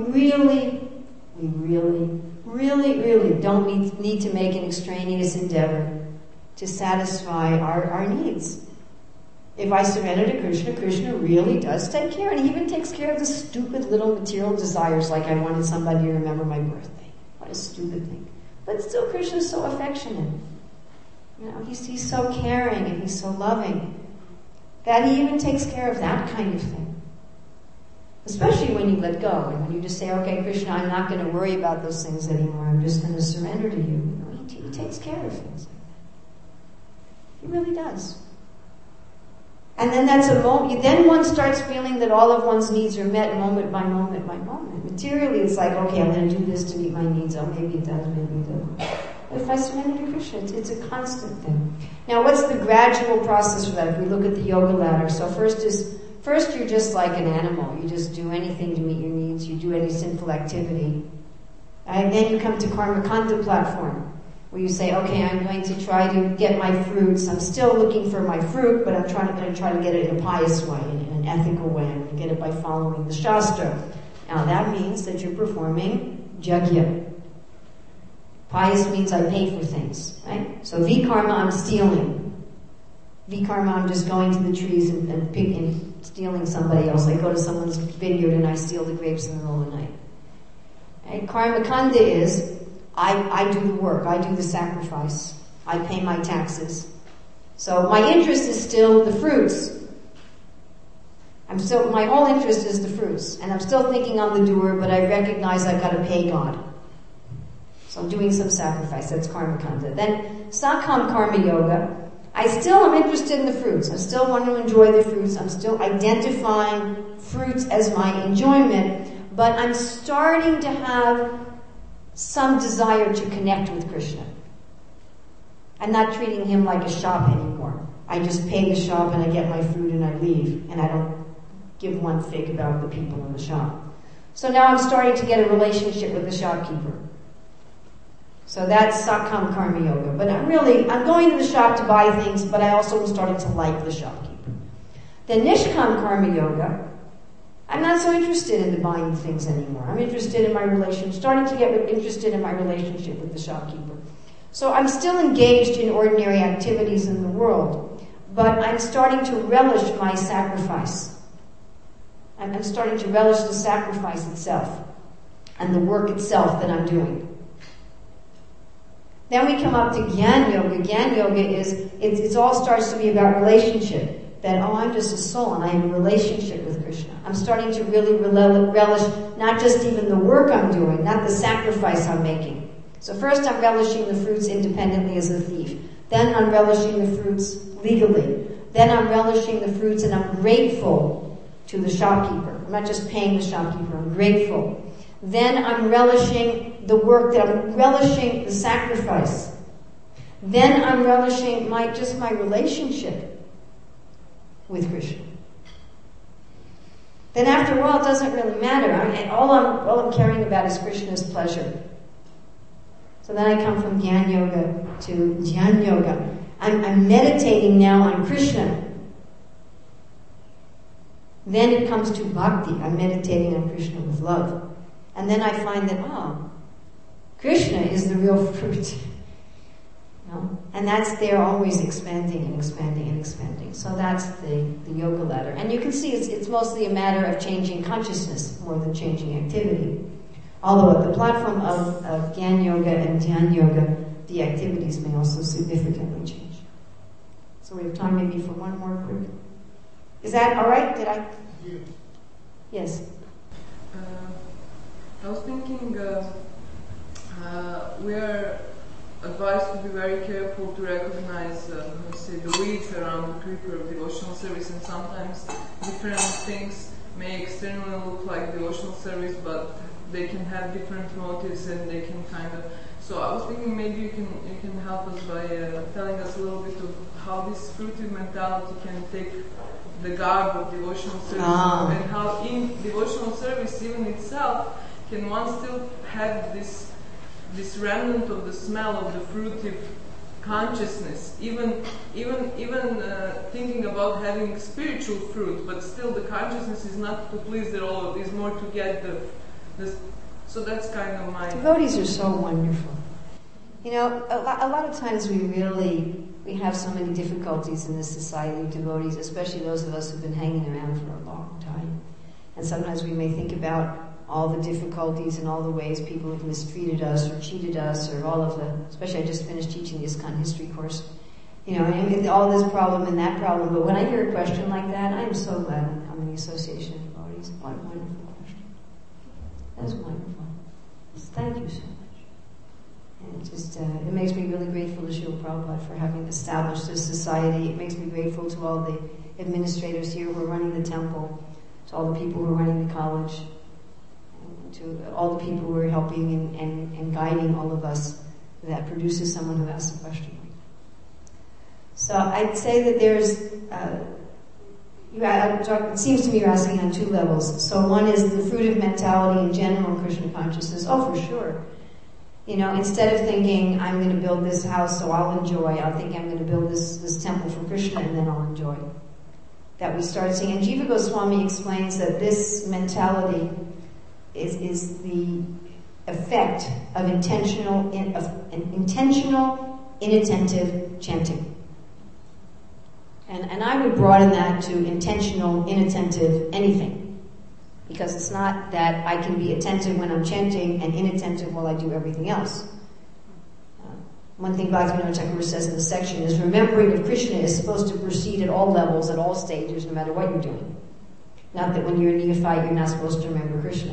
really don't need to make an extraneous endeavor to satisfy our needs. If I surrender to Krishna, Krishna really does take care, and he even takes care of the stupid little material desires, like I wanted somebody to remember my birthday. What a stupid thing. But still, Krishna's so affectionate. He's so caring and he's so loving that he even takes care of that kind of thing. Especially when you let go and when you just say, okay, Krishna, I'm not going to worry about those things anymore. I'm just going to surrender to you. He takes care of things like that. He really does. And then that's a moment. Then one starts feeling that all of one's needs are met moment by moment by moment. Materially, it's like, okay, I'm going to do this to meet my needs. Oh, maybe it does, maybe it doesn't. But if I surrender to Krishna, it's a constant thing. Now, what's the gradual process for that? If we look at the yoga ladder, so first you're just like an animal. You just do anything to meet your needs. You do any sinful activity. And then you come to Karma Kanda platform, where you say, okay, I'm going to try to get my fruits. I'm still looking for my fruit, but I'm going to try to get it in a pious way, in an ethical way. I'm going to get it by following the Shastra. Now that means that you're performing jagya. Pious means I pay for things, right? So vikarma, I'm stealing. Vikarma, I'm just going to the trees and picking, stealing somebody else. I go to someone's vineyard and I steal the grapes in the middle of the night. Right? Karma Kanda is I do the work, I do the sacrifice, I pay my taxes. So my interest is still the fruits. My whole interest is the fruits. And I'm still thinking on the doer, but I recognize I've got to pay God. So I'm doing some sacrifice, that's Karma Kanda. Then Sakham Karma Yoga, I still am interested in the fruits. I still want to enjoy the fruits. I'm still identifying fruits as my enjoyment, but I'm starting to have some desire to connect with Krishna. I'm not treating him like a shop anymore. I just pay the shop and I get my food and I leave, and I don't give one fig about the people in the shop. So now I'm starting to get a relationship with the shopkeeper. So that's Sakham Karma Yoga. But I'm going to the shop to buy things, but I also am starting to like the shopkeeper. Then Nishkam Karma Yoga I'm not so interested in the buying things anymore. I'm interested in my relationship, starting to get interested in my relationship with the shopkeeper. So I'm still engaged in ordinary activities in the world, but I'm starting to relish my sacrifice. I'm starting to relish the sacrifice itself and the work itself that I'm doing. Then we come up to Gyan Yoga. Gyan Yoga it all starts to be about relationship. That, I'm just a soul and I have a relationship with Krishna. I'm starting to really relish not just even the work I'm doing, not the sacrifice I'm making. So first I'm relishing the fruits independently as a thief. Then I'm relishing the fruits legally. Then I'm relishing the fruits and I'm grateful to the shopkeeper. I'm not just paying the shopkeeper, I'm grateful. Then I'm relishing the work, that I'm relishing the sacrifice. Then I'm relishing my relationship with Krishna. Then after a while, it doesn't really matter. All I'm caring about is Krishna's pleasure. So then I come from Gyan Yoga to Jnana Yoga. I'm meditating now on Krishna. Then it comes to bhakti. I'm meditating on Krishna with love. And then I find that, Krishna is the real fruit. And that's there always expanding and expanding and expanding. So that's the yoga ladder. And you can see it's mostly a matter of changing consciousness more than changing activity. Although at the platform of Gyan Yoga and Dhyan Yoga, the activities may also significantly change. So we have time maybe for one more quick. Is that all right? Did I? Yeah. Yes. I was thinking we are advised to be very careful to recognize, the weeds around the creeper of devotional service, and sometimes different things may externally look like devotional service, but they can have different motives and they can kind of. So I was thinking maybe you can help us by telling us a little bit of how this fruitive mentality can take the garb of devotional service, and how in devotional service even itself can one still have this remnant of the smell of the fruitive consciousness, even thinking about having spiritual fruit, but still the consciousness is not to please it all, it is more to get so that's kind of my... Devotees are so wonderful. A lot of times we have so many difficulties in this society of devotees, especially those of us who've been hanging around for a long time. And sometimes we may think about all the difficulties and all the ways people have mistreated us or cheated us, or all of especially I just finished teaching the ISKCON history course, and all this problem and that problem. But when I hear a question like that, I am so glad I'm in the Association of Devotees. What a wonderful question. That is wonderful. Thank you so much. And it makes me really grateful to Srila Prabhupada for having established this society. It makes me grateful to all the administrators here who are running the temple, to all the people who are running the college, to all the people who are helping and guiding all of us, that produces someone who asks a question. So I'd say that there's, it seems to me you're asking on two levels. So one is the fruitive mentality in general in Krishna consciousness. Oh, for sure. Instead of thinking, I'm going to build this house so I'll enjoy, I'll think I'm going to build this temple for Krishna and then I'll enjoy. That we start seeing. And Jiva Goswami explains that this mentality is the effect of intentional, inattentive chanting. And I would broaden that to intentional, inattentive anything. Because it's not that I can be attentive when I'm chanting and inattentive while I do everything else. One thing Bhaktivinoda Thakur says in the section is remembering of Krishna is supposed to proceed at all levels, at all stages, no matter what you're doing. Not that when you're a neophyte, you're not supposed to remember Krishna.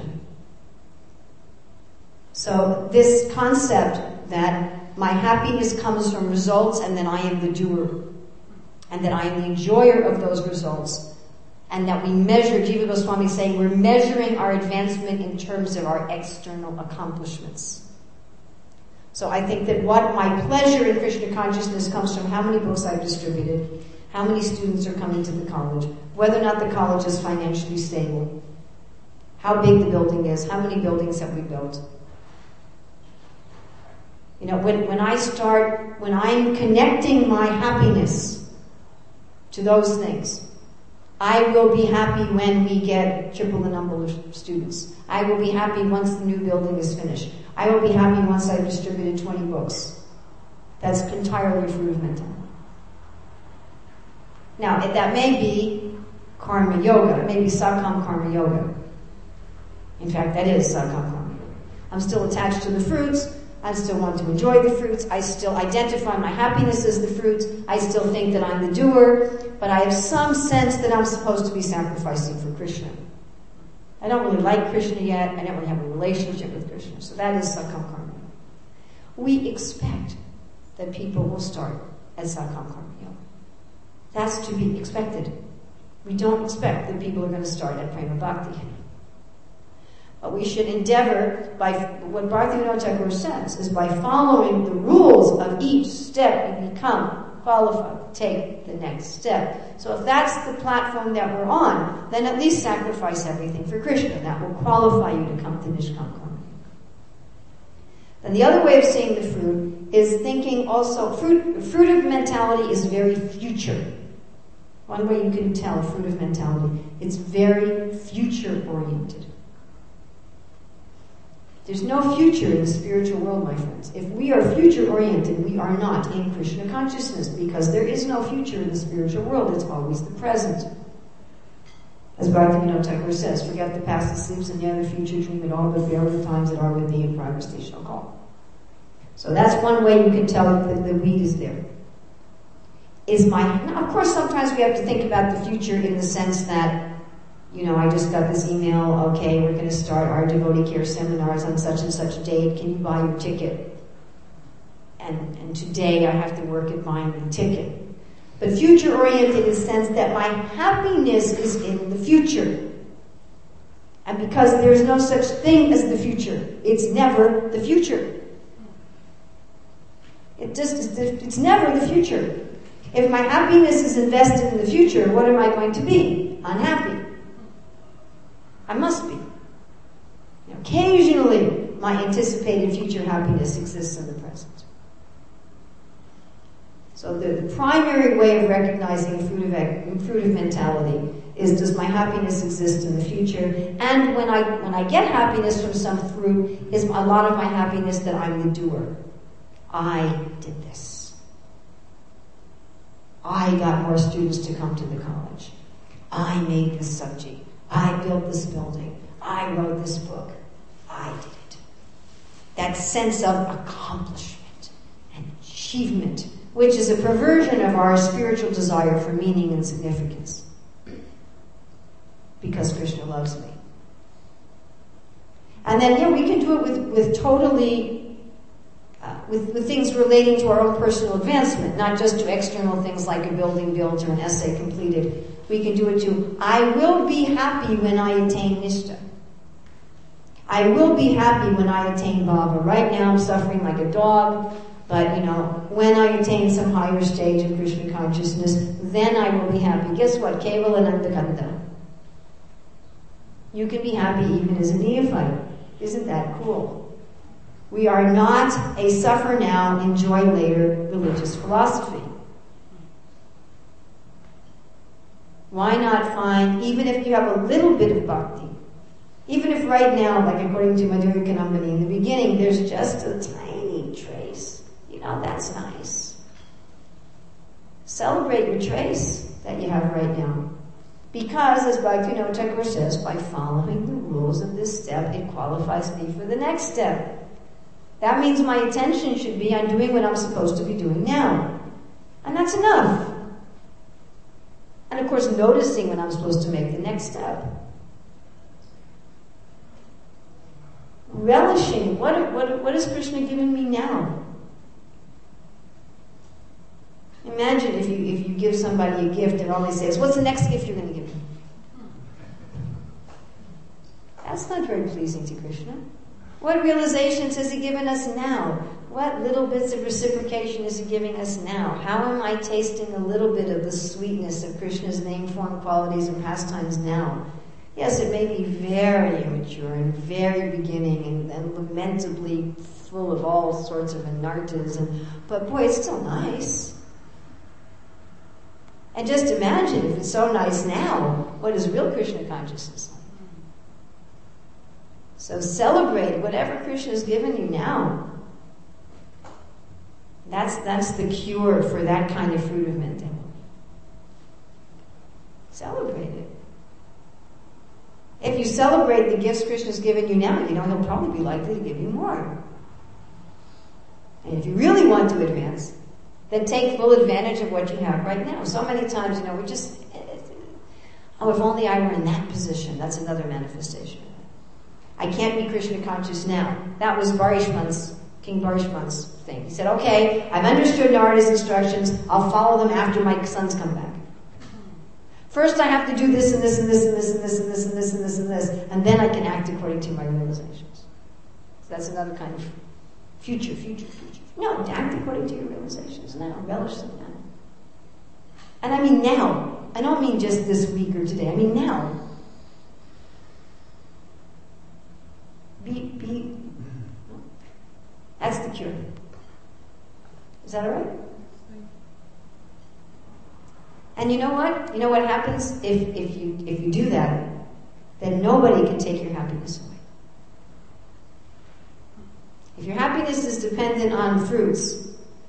So this concept that my happiness comes from results and that I am the doer, and that I am the enjoyer of those results, and that we measure, Jiva Goswami is saying, we're measuring our advancement in terms of our external accomplishments. So I think that what my pleasure in Krishna consciousness comes from how many books I've distributed, how many students are coming to the college, whether or not the college is financially stable, how big the building is, how many buildings have we built. When I'm connecting my happiness to those things, I will be happy when we get triple the number of students. I will be happy once the new building is finished. I will be happy once I've distributed 20 books. That's entirely fruit of mentality. Now, that may be karma yoga. It may be Sakam karma yoga. In fact, that is Sakam karma yoga. I'm still attached to the fruits. I still want to enjoy the fruits. I still identify my happiness as the fruits. I still think that I'm the doer. But I have some sense that I'm supposed to be sacrificing for Krishna. I don't really like Krishna yet. I don't really have a relationship with Krishna. So that is Sakam karma yoga. We expect that people will start at Sakam karma yoga. That's to be expected. We don't expect that people are going to start at Prema Bhakti. But we should endeavor, by what Bhaktivinoda Thakur says, is by following the rules of each step you become qualified. Take the next step. So if that's the platform that we're on, then at least sacrifice everything for Krishna. That will qualify you to come to Nishkam Karma. And the other way of seeing the fruit is thinking also, fruit of mentality is very future. One way you can tell fruit of mentality, it's very future oriented. There's no future in the spiritual world, my friends. If we are future oriented, we are not in Krishna consciousness, because there is no future in the spiritual world. It's always the present. As Bhaktivinoda Thakur says, forget the past that sleeps and never the future, dream at all, but bear the times that are with thee in progress they shall call. So that's one way you can tell that the weed is there. Now, of course, sometimes we have to think about the future in the sense that, I just got this email, okay, we're going to start our devotee care seminars on such and such date. Can you buy your ticket? And today I have to work at buying the ticket. But future-oriented in the sense that my happiness is in the future. And because there's no such thing as the future, it's never the future. It's never the future. If my happiness is invested in the future, what am I going to be? Unhappy. I must be. Occasionally, my anticipated future happiness exists in the present. So the primary way of recognizing fruit of mentality is, does my happiness exist in the future? And when I get happiness from some fruit, is a lot of my happiness that I'm the doer. I did this. I got more students to come to the college. I made this subject. I built this building. I wrote this book. I did it. That sense of accomplishment and achievement, which is a perversion of our spiritual desire for meaning and significance. Because Krishna loves me. And then, we can do it with totally with things relating to our own personal advancement, not just to external things like a building built or an essay completed. We can do it too. I will be happy when I attain Nishta. I will be happy when I attain Bhava. Right now I'm suffering like a dog, but when I attain some higher stage of Krishna consciousness, then I will be happy. Guess what? Kevalananda Kanda. You can be happy even as a neophyte. Isn't that cool? We are not a suffer now, enjoy later religious philosophy. Why not find, even if you have a little bit of bhakti, even if right now, like according to Madhurya Kanambani in the beginning, there's just a tiny trace, that's nice. Celebrate your trace that you have right now. Because, as Bhaktivinoda Thakur says, by following the rules of this step, it qualifies me for the next step. That means my attention should be on doing what I'm supposed to be doing now. And that's enough. And of course, noticing when I'm supposed to make the next step. Relishing, what has Krishna given me now? Imagine if you give somebody a gift and all they say is, what's the next gift you're going to give me? That's not very pleasing to Krishna. What realizations has he given us now? What little bits of reciprocation is he giving us now? How am I tasting a little bit of the sweetness of Krishna's name, form, qualities, and pastimes now? Yes, it may be very immature and very beginning and lamentably full of all sorts of anartas, but boy, it's still nice. And just imagine if it's so nice now, what is real Krishna consciousness like? So celebrate whatever Krishna has given you now. That's the cure for that kind of fruit of mentality. Celebrate it. If you celebrate the gifts Krishna's given you now, he'll probably be likely to give you more. And if you really want to advance, then take full advantage of what you have right now. So many times, we just, if only I were in that position. That's another manifestation. I can't be Krishna conscious now. That was King Barishman's thing. He said, okay, I've understood Narada's instructions. I'll follow them after my sons come back. First I have to do this and this and this and this and this and this and this and this and this, and then I can act according to my realizations. So that's another kind of future. No, act according to your realizations now. Relish them now. And I mean now. I don't mean just this week or today. I mean now. Be. That's the cure. Is that all right? And you know what? You know what happens if you do that? Then nobody can take your happiness away. If your happiness is dependent on fruits,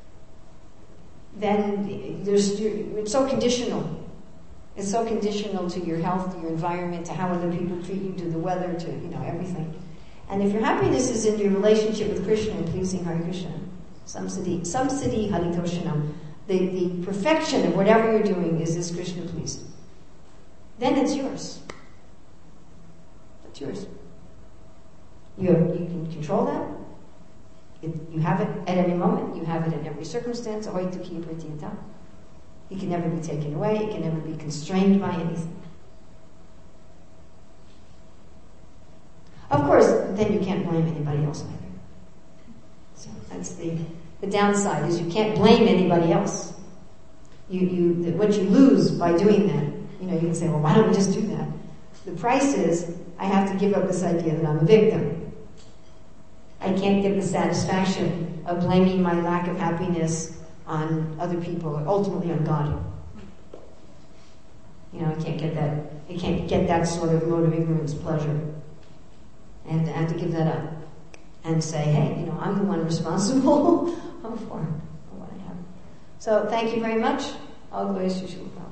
then it's so conditional. It's so conditional to your health, to your environment, to how other people treat you, to the weather, to everything. And if your happiness is in your relationship with Krishna and pleasing Hare Krishna, samsiddhi haritoshanam, the perfection of whatever you're doing is Krishna pleased, then it's yours. It's yours. You can control that. You have it at every moment. You have it in every circumstance. It can never be taken away. It can never be constrained by anything. Of course, then you can't blame anybody else either. So that's the downside, is you can't blame anybody else. What you lose by doing that, you can say, well, why don't we just do that? The price is, I have to give up this idea that I'm a victim. I can't get the satisfaction of blaming my lack of happiness on other people, or ultimately on God. I can't get that. I can't get that sort of mode of ignorance pleasure. And I have to give that up and say, hey, I'm the one responsible for what I have. So thank you very much. All glories to Srila Prabhupada.